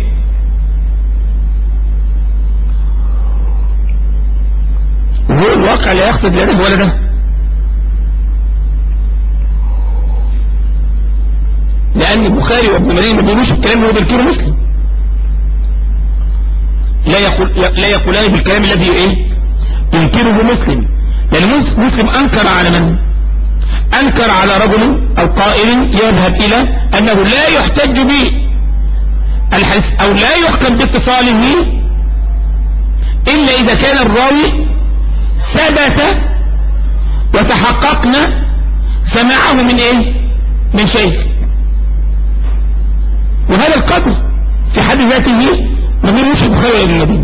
وهو الواقع لا يقصد لا ده ولا ده، لأن البخاري وابن المديني ما بيقولوش الكلام اللي هو بيذكره مسلم، لا يقولان بالكلام الذي ايه ينكره مسلم، لأن مسلم أنكر على من؟ أنكر على رجل أو قائل يذهب إلى أنه لا يحتج به الحديث أو لا يحكم باتصاله إلا إذا كان الراوي ثبت وتحققنا سماعه من ايه؟ من شيخ. وهذا القدر في حد ذاته ما بيقولوش البخاري ولا ابن المديني،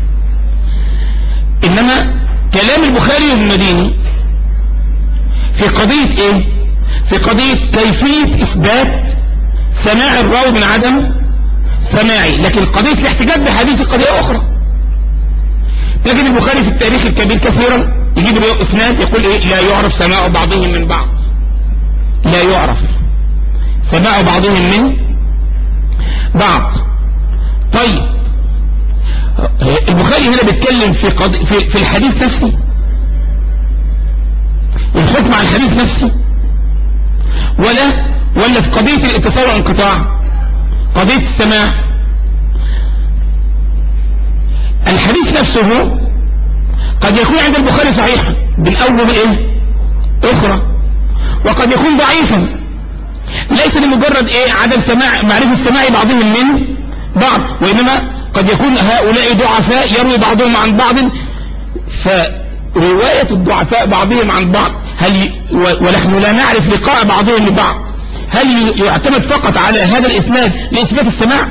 انما كلام البخاري وابن المديني في قضية ايه؟ في قضية كيفية اثبات سماع الراوي من عدم سماعي، لكن قضية الاحتجاج بحديث قضية اخرى. لكن البخاري في التاريخ الكبير كثيرا يجيب اسناد يقول ايه؟ لا يعرف سماع بعضهم من بعض، لا يعرف سماع بعضهم من بعض. طيب البخاري هنا بيتكلم في الحديث نفسه، الحكم على الحديث نفسه، ولا في قضية الاتصال والانقطاع، قضية السماع. الحديث نفسه قد يكون عند البخاري صحيحا بالأول ايه اخرى، وقد يكون ضعيفا ليس لمجرد ايه عدم سماع معرفة سماع بعضهم من بعض، وإنما قد يكون هؤلاء ضعفاء يروي بعضهم عن بعض، فرواية الضعفاء بعضهم عن بعض ونحن لا نعرف لقاء بعضهم لبعض، هل يعتمد فقط على هذا الإسناد لإثبات السماع؟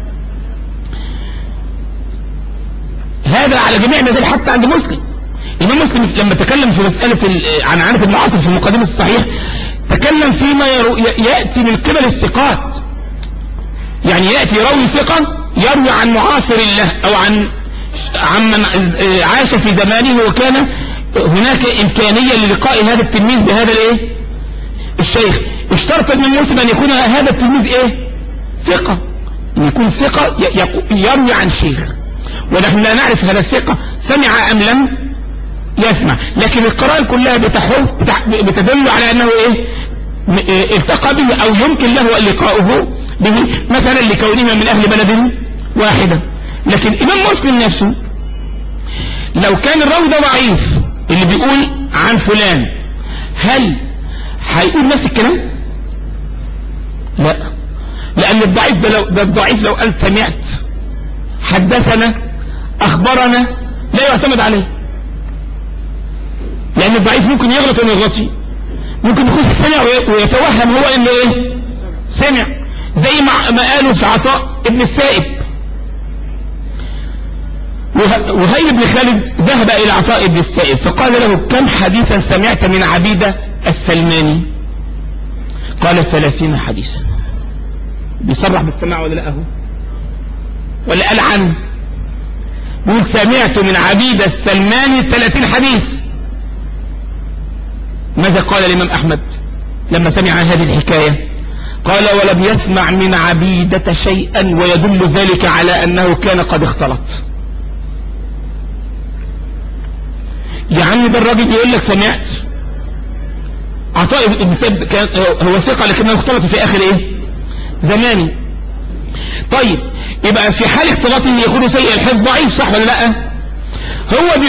هذا على جميع المذاهب حتى عند مسلم. الإمام مسلم لما تكلم في مسألة عن عادة المعاصر في مقدمة الصحيح تكلم فيما يأتي من قبل الثقات، يعني يأتي راوي ثقة يروي عن معاصر له أو عن عمن عاش في زمانه وكان هناك إمكانية للقاء هذا التلميذ بهذا الايه الشيخ. اشترط ابن مسلم أن يكون هذا التلميذ ايه ثقة، أن يكون ثقة يروي عن شيخ، ونحن لا نعرف هذا الثقة سمع أم لم يسمع، لكن القرائن كلها بتدل على أنه ايه التقى به أو يمكن له لقاؤه به، مثلا لكونهما من أهل بلد واحدة. لكن إمام مسلم نفسه لو كان الراوي ده ضعيف اللي بيقول عن فلان، هل هيقول نفس الكلام؟ لا، لأن الضعيف ده الضعيف لو قال سمعت حدثنا أخبرنا لا يعتمد عليه، لأن الضعيف ممكن يغلط وما يغلطش، ممكن يكون سمع ويتوهم هو انه ايه سمع، زي ما قالوا في عطاء ابن السائب. وهيب بن خالد ذهب الى عطاء ابن السائب فقال له كم حديثا سمعت من عبيدة السلماني؟ قال 30 حديثا. بيصرح بالسماع ولا لا؟ ولا قال عنه؟ بيقول سمعت من عبيدة السلماني 30 حديث. ماذا قال الإمام أحمد لما سمع هذه الحكاية؟ قال ولم يسمع من عبيدة شيئا، ويدل ذلك على أنه كان قد اختلط. يعني ده الراجل يقول لك سمعت عطاء ابن سب كان هو ثقة لكنه اختلط في آخر ايه زماني. طيب يبقى في حال اختلاطه يكون سيء الحفظ ضعيف، صح ولا لا؟ هو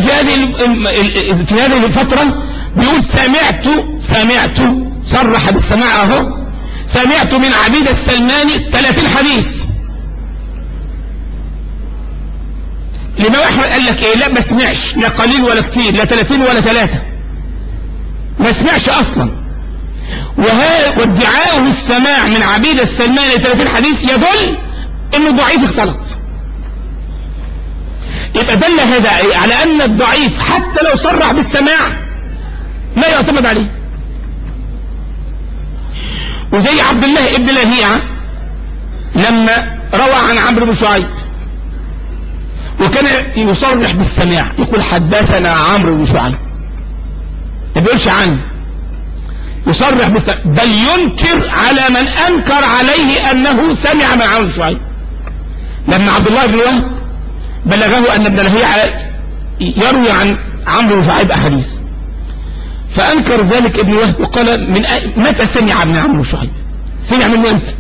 في هذه الفترة بيقول سمعت صرح بالسماع اهو، سمعت من عبيدة السلماني 30 حديث. الإمام أحمد قال لك ايه؟ لا ما سمعش، لا قليل ولا كتير، لا 30 ولا 3، ما سمعش اصلا. وادعاؤه السماع من عبيدة السلماني 30 حديث يدل انه ضعيف اختلط. يبقى دل هذا على ان الضعيف حتى لو صرح بالسماع لا يعتمد عليه. وزي عبد الله ابن لهيعة لما روى عن عمرو بن شعيب وكان يصرح بالسماع، يقول حدثنا عمرو بن شعيب، ما بيقولش عنه، يصرح بالسماع، بل ينكر على من انكر عليه انه سمع من عمرو بن شعيب. لما عبد الله بن وهب بلغه ان ابن لهيعة يروي عن عمرو بن شعيب احاديث، فانكر ذلك ابن وهب وقال من متى سمع ابن عمرو بن شعيب؟ سمع منه امتى؟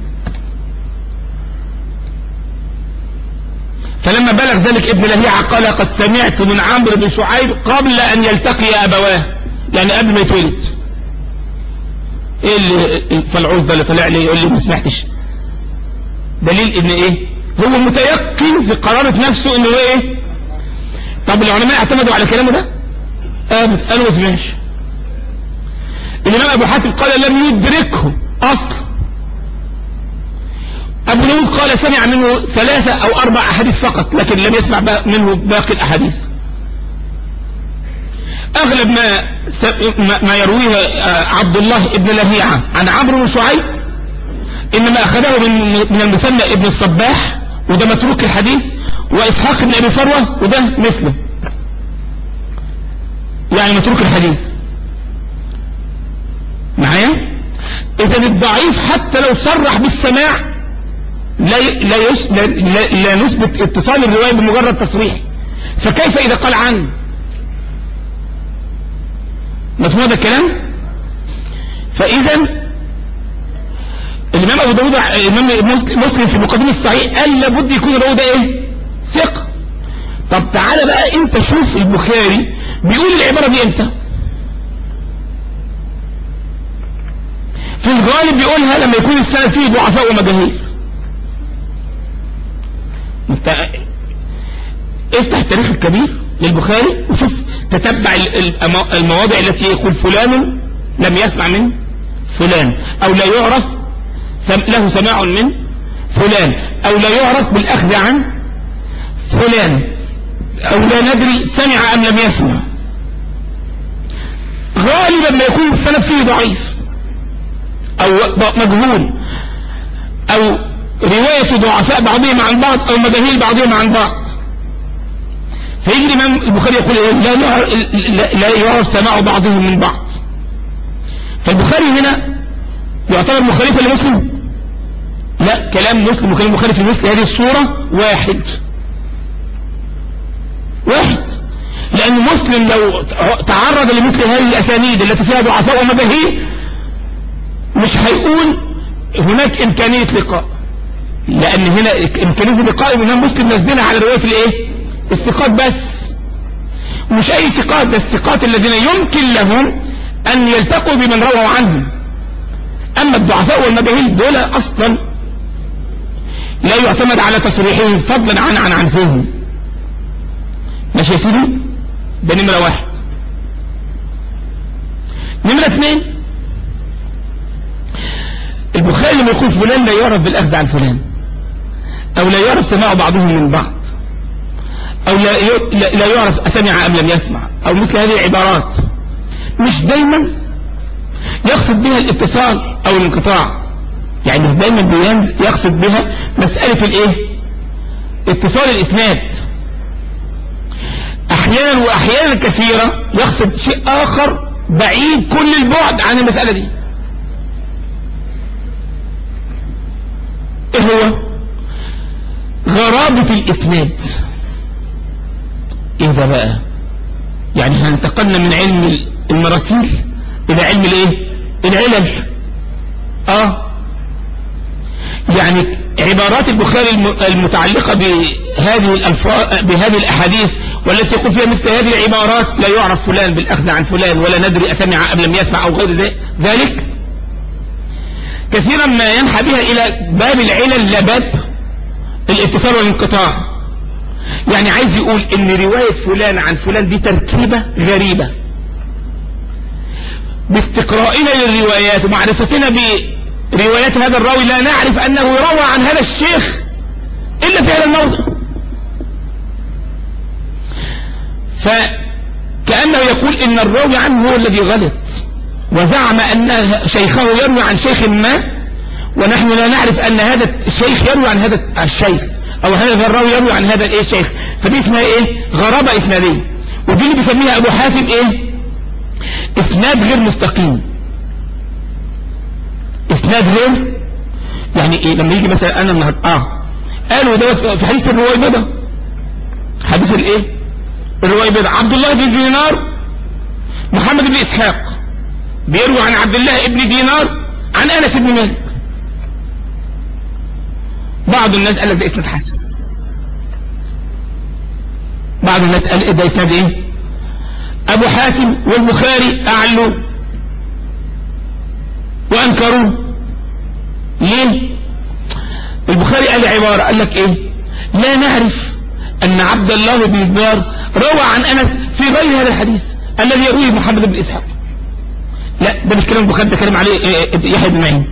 فلما بلغ ذلك ابن لهيعة قال قد سمعت من عمرو بن شعيب قبل ان يلتقي ابواه، يعني قبل ما يتولد. ايه اللي فالعوز ده اللي طلع لي يقول لي ما سمعتش؟ دليل ان ايه؟ هو متيقن في قرارة نفسه انه ايه؟ طب العلماء اعتمدوا على كلامه ده؟ قالوا ما سمعش. الامام ابو حاتم قال لم يدركه اصلا. ابو داود قال سمع منه 3 أو 4 احاديث فقط، لكن لم يسمع منه باقي الاحاديث. اغلب ما يرويه عبد الله ابن لهيعة عن عمرو بن شعيب انما اخذه من المثنى ابن الصباح، وده متروك الحديث، واسحاق بن ابي فروة وده مثله، يعني متروك الحديث. معايا؟ اذا الضعيف حتى لو صرح بالسماع لا نثبت اتصال الرواية بمجرد تصريح، فكيف اذا قال عنه؟ مفهوم هذا الكلام؟ فاذا الامام ابو داود الامام مسلم في مقدمة الصحيح قال لابد يكون الراوي ده ايه؟ ثقة. طب تعالى بقى انت شوف البخاري بيقول العبارة دي امتى؟ في الغالب بيقولها لما يكون السند فيه ضعفاء ومجاهيل. انت افتح التاريخ الكبير للبخاري وشوف، تتبع المواضع التي يقول فلان لم يسمع من فلان، او لا يعرف له سماع من فلان، او لا يعرف بالاخذ عن فلان، او لا ندري سمع ام لم يسمع. غالبا ما يكون السند فيه ضعيف او مجهول، او رواية ضعفاء بعضهم عن بعض، او مجاهيل بعضهم عن بعض. فيجي الإمام البخاري يقول إيه؟ لا يعرف سماع بعضهم من بعض. فالبخاري هنا يعتبر مخالفا لمسلم؟ لا، كلام مسلم وكلام البخاري في مثل هذه الصورة واحد، لأن مسلم لو تعرض لمثل هذه الأسانيد التي فيها ضعفاء ومباهي مش هيقول هناك إمكانية لقاء، لأن هنا إمكانية لقاء من مسلم نزلها على رواية الإيه؟ الثقات بس، مش أي ثقات، ده الثقات الذين يمكن لهم أن يلتقوا بمن رووا عنهم. أما الضعفاء والمباهي دول أصلا لا يعتمد على تصريحهم فضلا عن عنفهم. ماشي يا سيدي؟ ده نمرة واحد. نمرة اثنين، البخاري لما يقول فلان لا يعرف بالأخذ عن فلان، أو لا يعرف سماع بعضهم من بعض، أو لا يعرف أسمع أم لم يسمع، أو مثل هذه العبارات، مش دايما يقصد بها الاتصال أو الانقطاع، يعني مش دايما يقصد بها مسألة الإيه؟ اتصال الإسناد. أحيانا وأحيانا كثيرة يقصد شيء آخر بعيد كل البعد عن المسألة دي. إيه هو؟ غرابة الإسناد. إيه ده بقى؟ يعني هننتقلنا من علم المراسيل إلى علم الإيه؟ العلل. يعني عبارات البخاري المتعلقة بهذه الأحاديث والتي يقول فيها مثل هذه العبارات لا يعرف فلان بالأخذ عن فلان، ولا ندري أسمع أم لم يسمع أو غير ذلك، كثيرا ما ينحى بها إلى باب العلل لا باب الاتصال والانقطاع. يعني عايز يقول إن رواية فلان عن فلان دي تركيبة غريبة. باستقرائنا للروايات ومعرفتنا بروايات هذا الراوي لا نعرف أنه روى عن هذا الشيخ إلا في هذا الموضع. فكأنه يقول إن الراوي عنه هو الذي غلط، وزعم أن شيخه يروي عن شيخ ما، ونحن لا نعرف أن هذا الشيخ يروي عن هذا الشيخ، أو هذا الراوي يروي عن هذا الشيخ. فدي اسمها إيه؟ غرابة إسنادية. ودي اللي بيسميها أبو حاتم إيه؟ إسناد غير مستقيم. إسناد غير، يعني إيه؟ لما يجي مثلا أنا النهارده قالوا ده في حديث الرويبضة، حديث الإيه؟ الرويبضة، عبد الله بن دينار محمد بن إسحاق بيروي عن عبد الله بن دينار عن أنس بن مالك. بعض الناس قال لك ده إسناد حسن، بعض الناس قال ده إسناد إيه؟ أبو حاتم والبخاري أعلوا وأنكروه. ليه؟ البخاري قال عبارة، قال لك إيه؟ لا نعرف أن عبد الله بن دينار روى عن أنس في غير هذا الحديث الذي يرويه محمد بن إسحاق. لا، ده مش كلام البخاري، ده كلام عليه يحيى بن معين.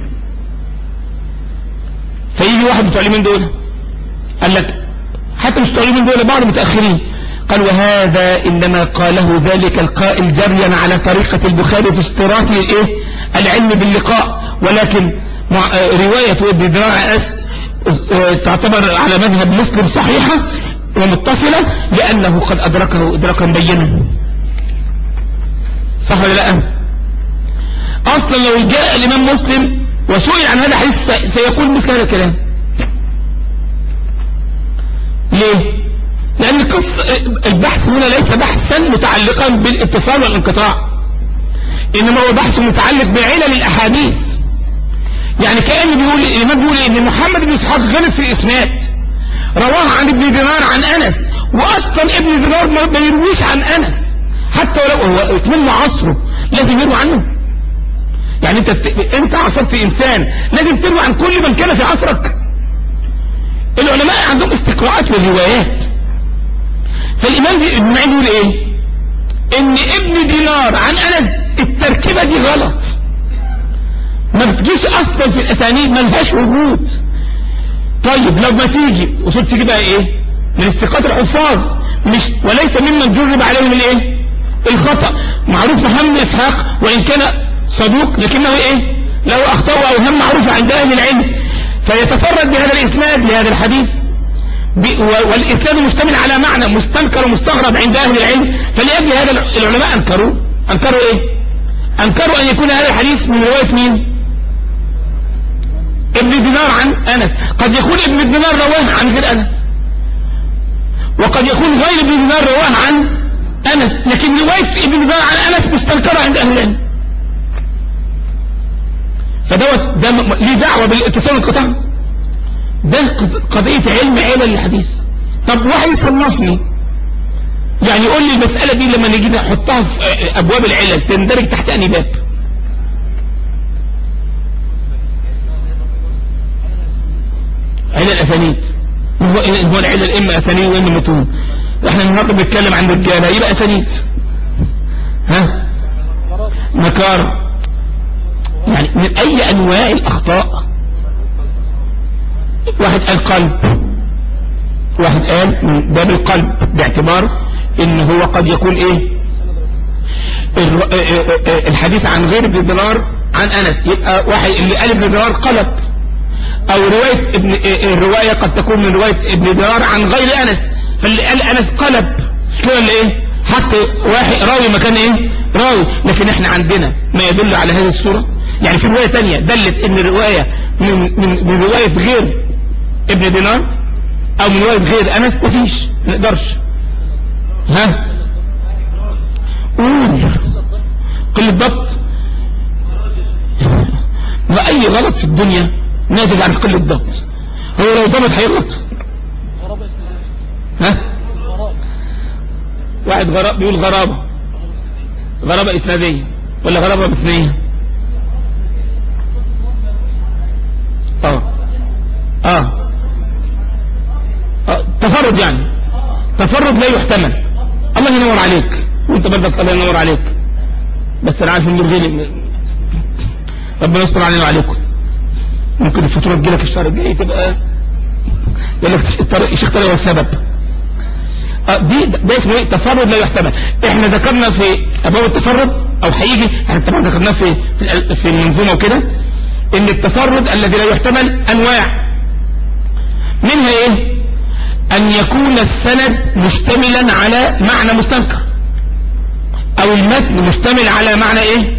فيجي واحد بتوع اليمين دول قال لك، حتى مش بتوع اليمين دول، بعض المتأخرين قال وهذا إنما قاله ذلك القائل جريا على طريقة البخاري في اشتراط الإيه؟ العلم باللقاء، ولكن رواية ابن دراع تعتبر على مذهب مسلم صحيحة ومتصلة لأنه قد أدركه إدراكا بينا. صح ولا لا؟ أصلا لو جاء الإمام مسلم وسئل عن هذا الحديث سيقول مثل هذا الكلام. ليه؟ لأن البحث هنا ليس بحثا متعلقا بالاتصال والانقطاع، إنما هو بحث متعلق بعلل الأحاديث. يعني كأنه بيقول الإمام بيقول إن محمد بن إسحاق غلط في الإسناد، رواه عن ابن دينار عن أنس، وأصلا ابن دينار ما يرويش عن أنس، حتى ولو هو اتمنى عصره لازم يروي عنه. يعني انت عصرت إنسان لازم تروي عن كل من كان في عصرك. العلماء عندهم استقراءات والروايات. فالإمام ابن معين يقول إيه؟ إن ابن دينار عن أنس التركيبة دي غلط، ما بتجيش أصلا في الأسانيد، ما لهاش وجود. طيب لو ما تيجي وصلت تيجي بقى إيه؟ من الثقات الحفاظ، مش وليس ممن جرب عليهم الإيه؟ الخطأ. معروف محمد بن إسحاق وإن كان صدوق لكنه إيه؟ له أخطاء وأوهام معروفة عند أهل العلم، فيتفرد بهذا الإسناد لهذا الحديث. والإسناد مشتمل على معنى مستنكر ومستغرب عند أهل العلم، فلأجل هذا العلماء أنكروا إيه؟ أنكروا أن يكون هذا الحديث من رواية مين؟ ابن دينار عن أنس. قد يكون ابن دينار رواه عن غير أنس، وقد يكون غير ابن دينار رواه عن أنس، لكن رواية ابن دينار عن أنس مستنكرة عند أهل العلم. فدوت ده ليه دعوة بالاتصال والانقطاع؟ ده قضية علم علل الحديث. طب واحد يصنفني يعني يقول لي المسألة دي لما نجي نحطها في أبواب العلل تندرج تحت أنهي باب؟ علل الأسانيد. هو العلل إما أسانيد وإما متون. احنا النهارده بنتكلم عن رجالة يبقى أسانيد، ها مكار، يعني من أي أنواع الأخطاء. واحد قال قلب، واحد قال من باب القلب باعتبار إن هو قد يكون إيه الحديث عن غير ابن دينار عن أنس، يبقى واحد اللي قال ابن دينار قلب، أو رواية الرواية قد تكون من رواية ابن دينار عن غير أنس، فاللي قال أنس قلب مش كده اللي إيه حتى واحد راوي مكان إيه راوي. لكن إحنا عندنا ما يدل على هذه الصورة. يعني في رواية تانية دلت إن الرواية من رواية غير ابن دينار أو من رواية غير أنس، مفيش، ما نقدرش. ها قول قلة ضبط. وأي غلط في الدنيا ناتج عن قلة ضبط. هو لو ضبط هيغلط. ها واحد بيقول غرابة إسنادية ولا غرابة مثنية؟ تفرد، يعني تفرد لا يحتمل. الله ينور عليك، وانت برضك الله ينور عليك، بس انا عارف ان الغير ربنا يستر علينا وعليكم. ممكن الفاتوره تجيلك الشهر الجاي تبقى يقول لك الشيخ طارق هو السبب. ده اسمه ايه؟ تفرد لا يحتمل. احنا ذكرنا في ابواب التفرد او هيجي احنا طبعا ذكرناه في المنظومه وكده ان التفرد الذي لا يحتمل انواع، منها ايه؟ ان يكون السند مشتملا على معنى مستنكر، او المتن مشتمل على معنى ايه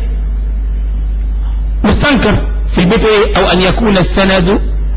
مستنكر في البيت ايه، او ان يكون السند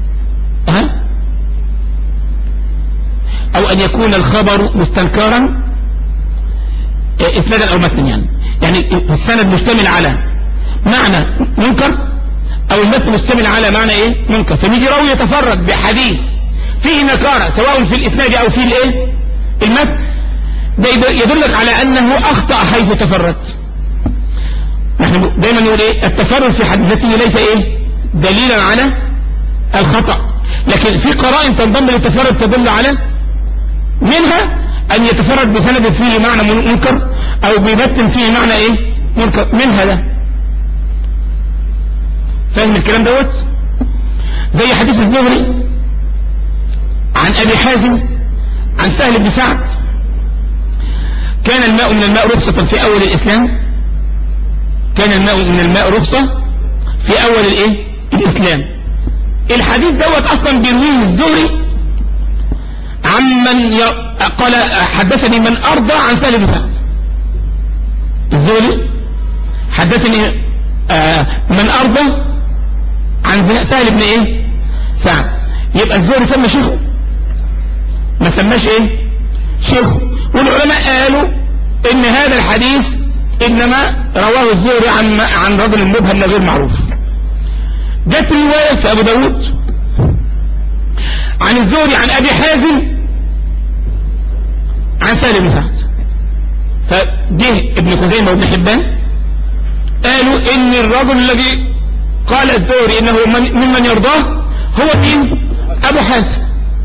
او ان يكون الخبر مستنكرا اسنادا او متنا. يعني السند مشتمل على معنى منكر او المتن مشتمل على معنى ايه منكر، فنيجي راوي يتفرد بحديث فيه نكارة سواء في الاسناد او في الايه المتن، ده يدلك على انه اخطأ حيث تفرد. نحن دايما نقول ايه؟ التفرد في حد ذاته ليس ايه دليلا على الخطأ، لكن في قرائن تنضم للتفرد تدل على، منها ان يتفرد بسند فيه معنى منكر او بمتن فيه معنى ايه منكر، منها ده. فاهم الكلام دوت؟ زي حديث الزهري عن ابي حازم عن سهل بن سعد: كان الماء من الماء رخصة في اول الاسلام. كان الماء من الماء رخصة في اول الايه الاسلام. الحديث دوت اصلا بيرويه الزهري عمن قال حدثني من ارضى عن سهل بن سعد. الزهري حدثني من ارضى عن سهل بن ايه سعد. يبقى الزهري سمى شيخه، ما سماش ايه شيخه. والعلماء قالوا ان هذا الحديث انما رواه الزهري عن رجل مبهم غير معروف. جت رواية في ابو داود عن الزهري عن ابي حازم عن سهل بن سعد، فجه ابن خزيمة وابن حبان قالوا ان الرجل الذي قال الزهري انه ممن يرضاه هو مين؟ ابو حازم.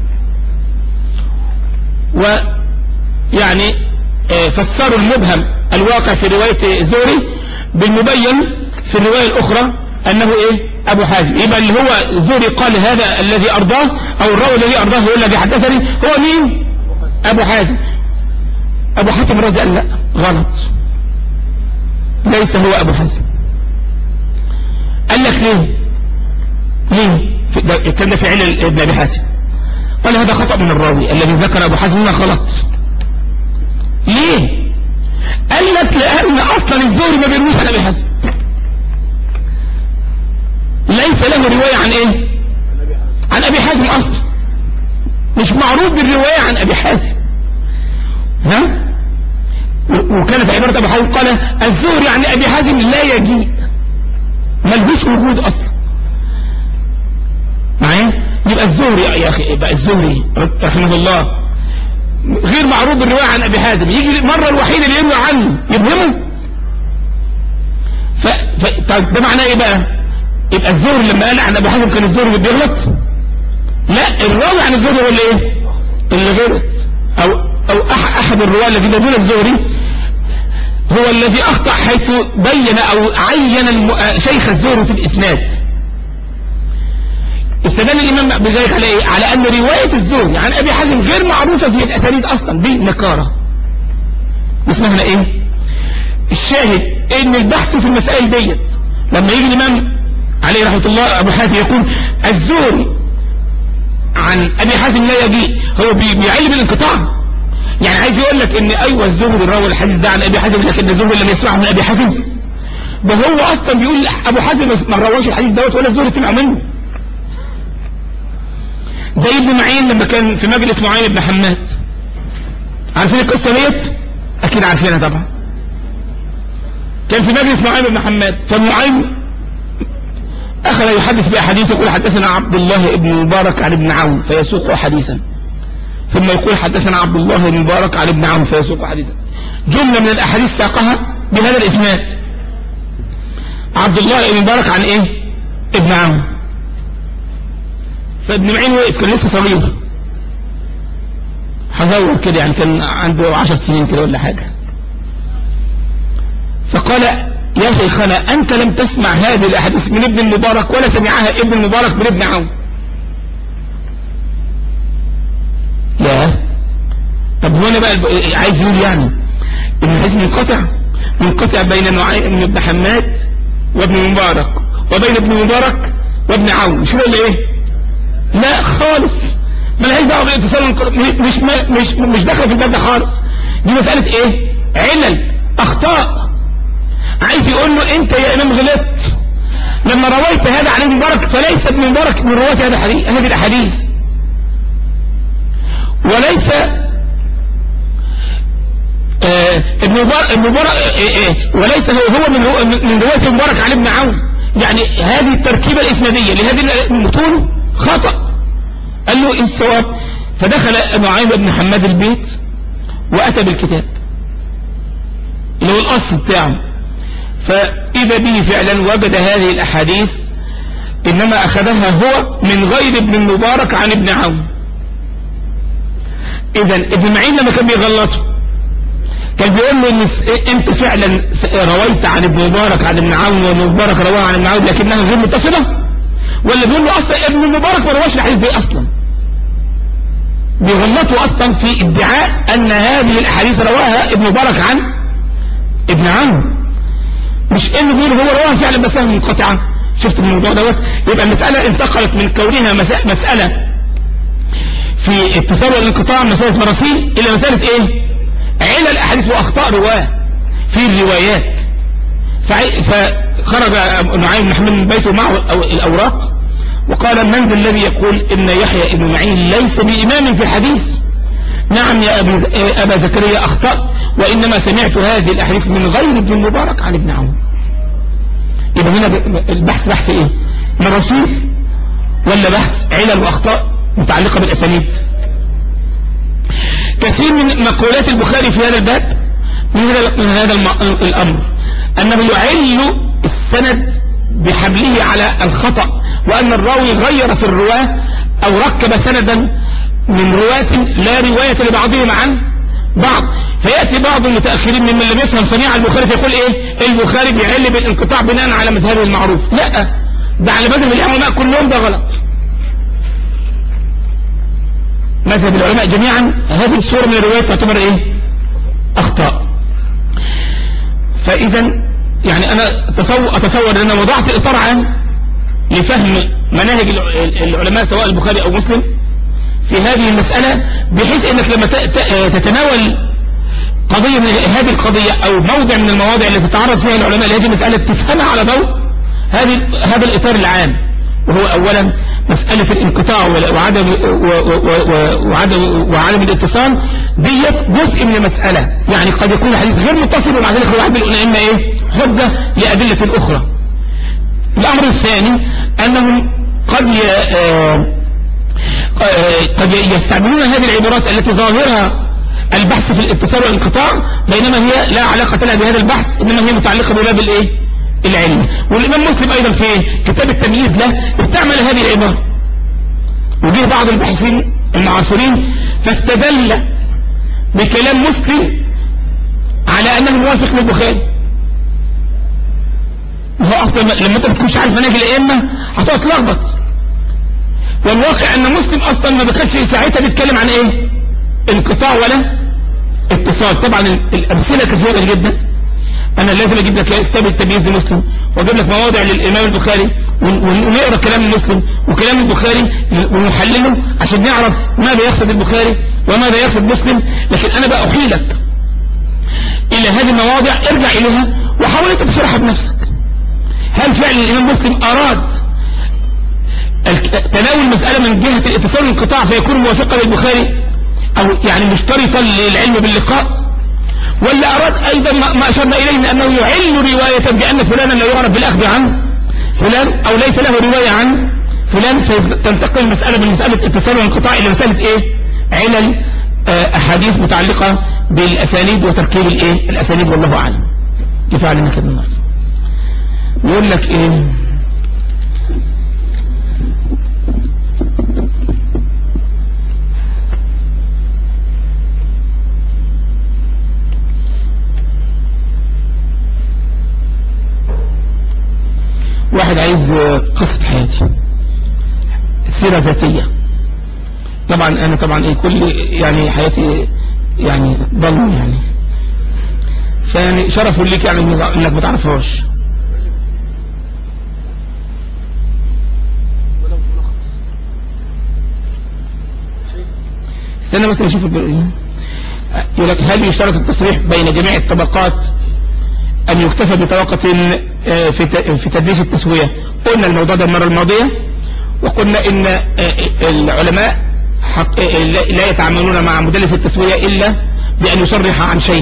ويعني فسروا المبهم الواقع في رواية الزهري بالمبين في الرواية الاخرى انه ايه ابو حازم. يبقى اللي هو الزهري قال هذا الذي ارضاه او الراوي الذي ارضاه هو الذي حدثني هو مين؟ ابو حازم. ابو حاتم الرازي قال لا غلط، ليس هو ابو حازم. قال لك ليه؟ الكلام ده في علل ابن ابي حاتم. قال هذا خطأ من الراوي الذي ذكر ابو حازم هنا غلط. ليه؟ قال لك لان اصلا الزهري ما بيرويش عن ابي حازم، ليس له رواية عن ايه؟ عن ابي حازم اصلا، مش معروف بالرواية عن ابي حازم. ها؟ وكانت عبارة ابو حازم قال الزهري عن ابي حازم لا يجيء، ملهوش وجود اصلا. معايا؟ يبقى الزهري يا اخي، يبقى الزهري رحمه الله غير معروف بالرواية عن ابي حازم، يجي المرة الوحيدة اللي يروي عنه يبهمه. طيب ده معناه ايه بقى؟ يبقى الزهري لما قال عن ابي حازم كان الزهري بيغلط؟ لا، الراوي عن الزهري هو اللي ايه؟ اللي غلط. او احد الرواه الذين دون الزهري هو الذي اخطأ، حيث بين او عين شيخ الزهري في الاسناد. استدل الامام بذلك على ايه؟ على ان رواية الزهري عن ابي حازم غير معروفة في الاسانيد اصلا، دي نكارة اسمها ايه؟ الشاهد ان البحث في المسائل ديت لما يجي الامام عليه رحمة الله ابو حاتم يقول الزهري عن ابي حازم لا يجيء، هو بيعلم الانقطاع، يعني عايز يقول لك ان ايوه الزهري روى الحديث ده عن ابي حازم، لكن الزهري لم يسمعه من ابي حازم. ده هو اصلا بيقول ابو حازم ما رواش الحديث دوت ولا الزهري سمع منه. زي ابن معين لما كان في مجلس معين ابن حماد، عارفين القصه ديت؟ اكيد عارفينها طبعا. كان في مجلس معين ابن حماد، فالمعين اخذ يحدث باحاديث، يقول حدثنا عبد الله ابن مبارك عن ابن عون فيسوق حديثا، ثم يقول حدثنا عبد الله بن مبارك عن ابن عون فيسوق حديثا. جملة من الاحاديث ساقها بهذا الاسناد، عبد الله بن مبارك عن ايه؟ ابن عون. فابن معين وقف، كان لسه صغير، حذور كده، يعني كان عنده 10 سنين كده ولا حاجة. فقال يا شيخنا انت لم تسمع هذه الاحاديث من ابن المبارك ولا سمعها ابن المبارك من ابن عون. لا، طب هو انا بقى عايز يقول يعني ان الحديث منقطع بين نوعين من ابن حماد وابن المبارك، وبين ابن المبارك وابن عون، مش هو اللي ايه؟ لا خالص، ما لهاش دعوه بالاتصال، مش داخله في الباب ده خالص. دي مساله ايه؟ علل، اخطاء. عايز يقول له انت يا امام غلطت لما رويت هذا عن ابن مبارك، فليس ابن مبارك من رواة هذه الاحاديث، وليس ابن مبارك وليس هو من رواة ابن مبارك عن ابن عون. يعني هذه التركيبة الاسنادية لهذه المتون خطأ. قال له ايه الصواب؟ فدخل نعيم بن حماد البيت واتى بالكتاب اللي هو الاصل بتاعه، فاذا به فعلا وجد هذه الاحاديث انما اخذها هو من غير ابن المبارك عن ابن عون. اذا ابن معين لما كان بيغلطه كان بيقول له ان انت فعلا رويت عن ابن مبارك عن ابن عون، وابن مبارك رواه عن ابن عون لكنها غير متصله، ولا بيقول له اصلا ابن المبارك ما رواش الحديث ده اصلا. بيغلطوا اصلا في ادعاء ان هذه الاحاديث رواها ابن مبارك عن ابن عون، مش انه بيقول هو رواها فعلا بس هي منقطعه. شفت الموضوع دوت؟ يبقى المساله انتقلت من كونها مساله في اتصال والانقطاع، مساله مراسيل، الى مساله ايه؟ علل الاحاديث واخطاء رواه في الروايات. فخرج نعيم بن حماد من بيته معه الاوراق وقال من ذا الذي يقول ان يحيى ابن معين ليس بامام في الحديث؟ نعم يا ابا زكريا اخطأت، وانما سمعت هذه الاحاديث من غير ابن المبارك عن ابن عون. يبقى هنا البحث بحث ايه؟ مراسيل ولا بحث علل واخطاء متعلقة بالاسانيد؟ كثير من مقولات البخاري في هذا الباب من هذا الامر انه يعل السند بحمله على الخطأ، وان الراوي غير في الرواه او ركب سندا من رواة لا رواية لبعضهم عن بعض. فيأتي بعض المتأخرين ممن لم يفهم صنيع البخاري فيقول ايه؟ البخاري بيعل بالانقطاع بناء على مذهبه المعروف. لا، ده على مذهب العلماء كلهم، ده غلط. مذهب العلماء جميعا هذه الصورة من الروايات تعتبر ايه؟ اخطاء. فاذا يعني انا اتصور ان انا وضعت اطار عام لفهم مناهج العلماء سواء البخاري او مسلم في هذه المسألة، بحيث انك لما تتناول قضية من هذه القضية او موضع من المواضع اللي تتعرض فيها العلماء لهذه المسألة تفهمها على ضوء هذا الإطار العام، وهو اولا مسألة الانقطاع وعدم الاتصال ديت جزء من المسألة. يعني قد يكون الحديث غير متصل ومع ذلك هو عند الأئمة ايه حجة لأدلة أخرى. الأمر الثاني أنهم قد يستعملون هذه العبارات التي ظاهرها البحث في الاتصال والانقطاع، بينما هي لا علاقة لها بهذا البحث، إنما هي متعلقة بباب الايه العلم. والإمام مسلم أيضا في كتاب التمييز له استعمل هذه العبارة، وجه بعض الباحثين المعاصرين فاستدل بكلام مسلم على أنه موافق للبخاري. وهو أصلا لما أنت بتكونش عارف مناهج الأئمة هتقعد تلخبط، والواقع أن مسلم أصلا ما بيخدش ساعتها بيتكلم عن إيه انقطاع ولا اتصال. طبعا الأمثلة كثيرة جدا، أنا لازم أجيب لك كتاب التمييز لمسلم وأجيب لك مواضع للإمام البخاري ونقرأ كلام مسلم وكلام البخاري ونحلله عشان نعرف ماذا يقصد البخاري وماذا يقصد مسلم. لكن أنا بقى أحيلك إلى هذه المواضع، ارجع إليها وحاول أنت تشرحها بنفسك. هل فعلا الإمام مسلم أراد تناول المسألة من جهة الاتصال والانقطاع فيكون موافقا للبخاري، أو يعني مشترطا للعلم باللقاء، ولا أراد أيضا ما أشرنا إليه أنه يعل رواية بأن فلانا لا يعرف بالأخذ عن فلان أو ليس له رواية عن فلان، فتنتقل المسألة من مسألة اتصال وانقطاع إلى مسألة إيه علل أحاديث متعلقة بالأسانيد وتركيب الإيه الأسانيد. والله أعلم. كيف علينا كده النهارده يقول لك إيه واحد عايز قصة حياتي، سيرة ذاتية. طبعا انا ايه كل يعني حياتي يعني ضل يعني، فيعني شرف ليك يعني انك ما تعرفهاش. استنى بس نشوف يقول لك هل يشترط التصريح بين جميع الطبقات أن يكتفى بطبقة في تدريس التسوية؟ قلنا الموضوع ده المرة الماضية، وقلنا إن العلماء لا يتعاملون مع مدلس التسوية إلا بأن يصرح عن شيخ،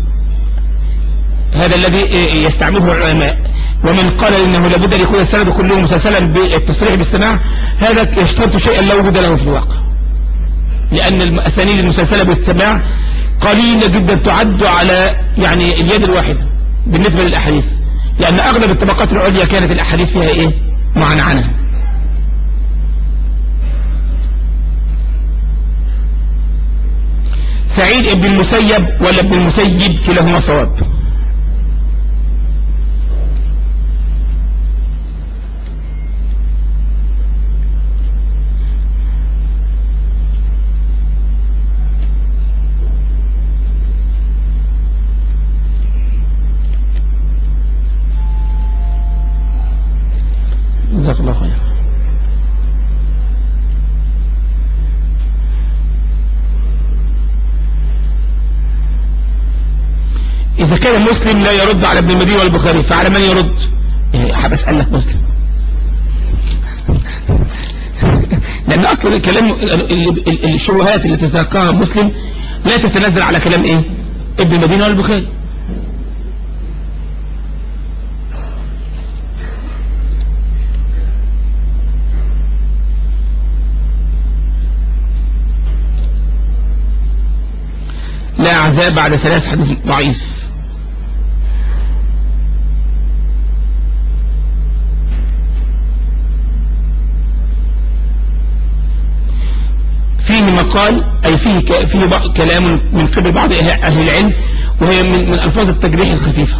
هذا الذي يستعمله العلماء. ومن قال إنه لابد أن يكون السند كله مسلسلا بالتصريح بالسماع، هذا يشترط شيئا لا وجود له في الواقع، لأن الأسانيد المسلسلة بالسماع قليلة جدا، تعد على يعني اليد الواحدة بالنسبة للأحاديث، لأن أغلب الطبقات العليا كانت الأحاديث فيها إيه معنعنة. سعيد ابن المسيب ولا ابن المسيب كلاهما صواب. جزاك الله خير. إذا كان مسلم لا يرد على ابن المديني والبخاري فعلى من يرد؟ حاب أسألك مسلم لأن أصلا الكلام الشبهات اللي تذكرها مسلم لا تتنزل على كلام إيه ابن المديني والبخاري. لا عذاب بعد 3 حديث ضعيف. فيه مقال أي فيه كلام من قبل بعض أهل العلم، وهي من ألفاظ التجريح الخفيفة.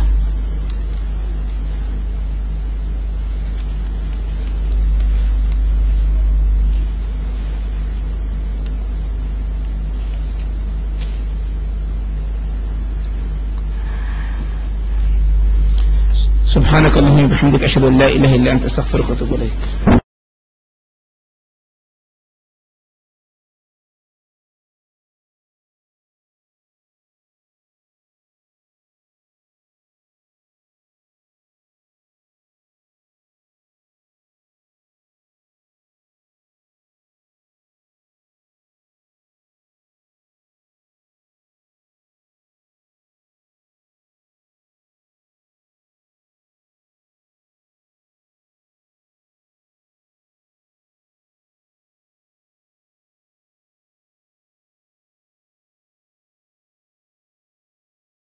سبحانك اللهم وبحمدك أشهد أن لا إله إلا أنت أستغفرك وأتوب إليك.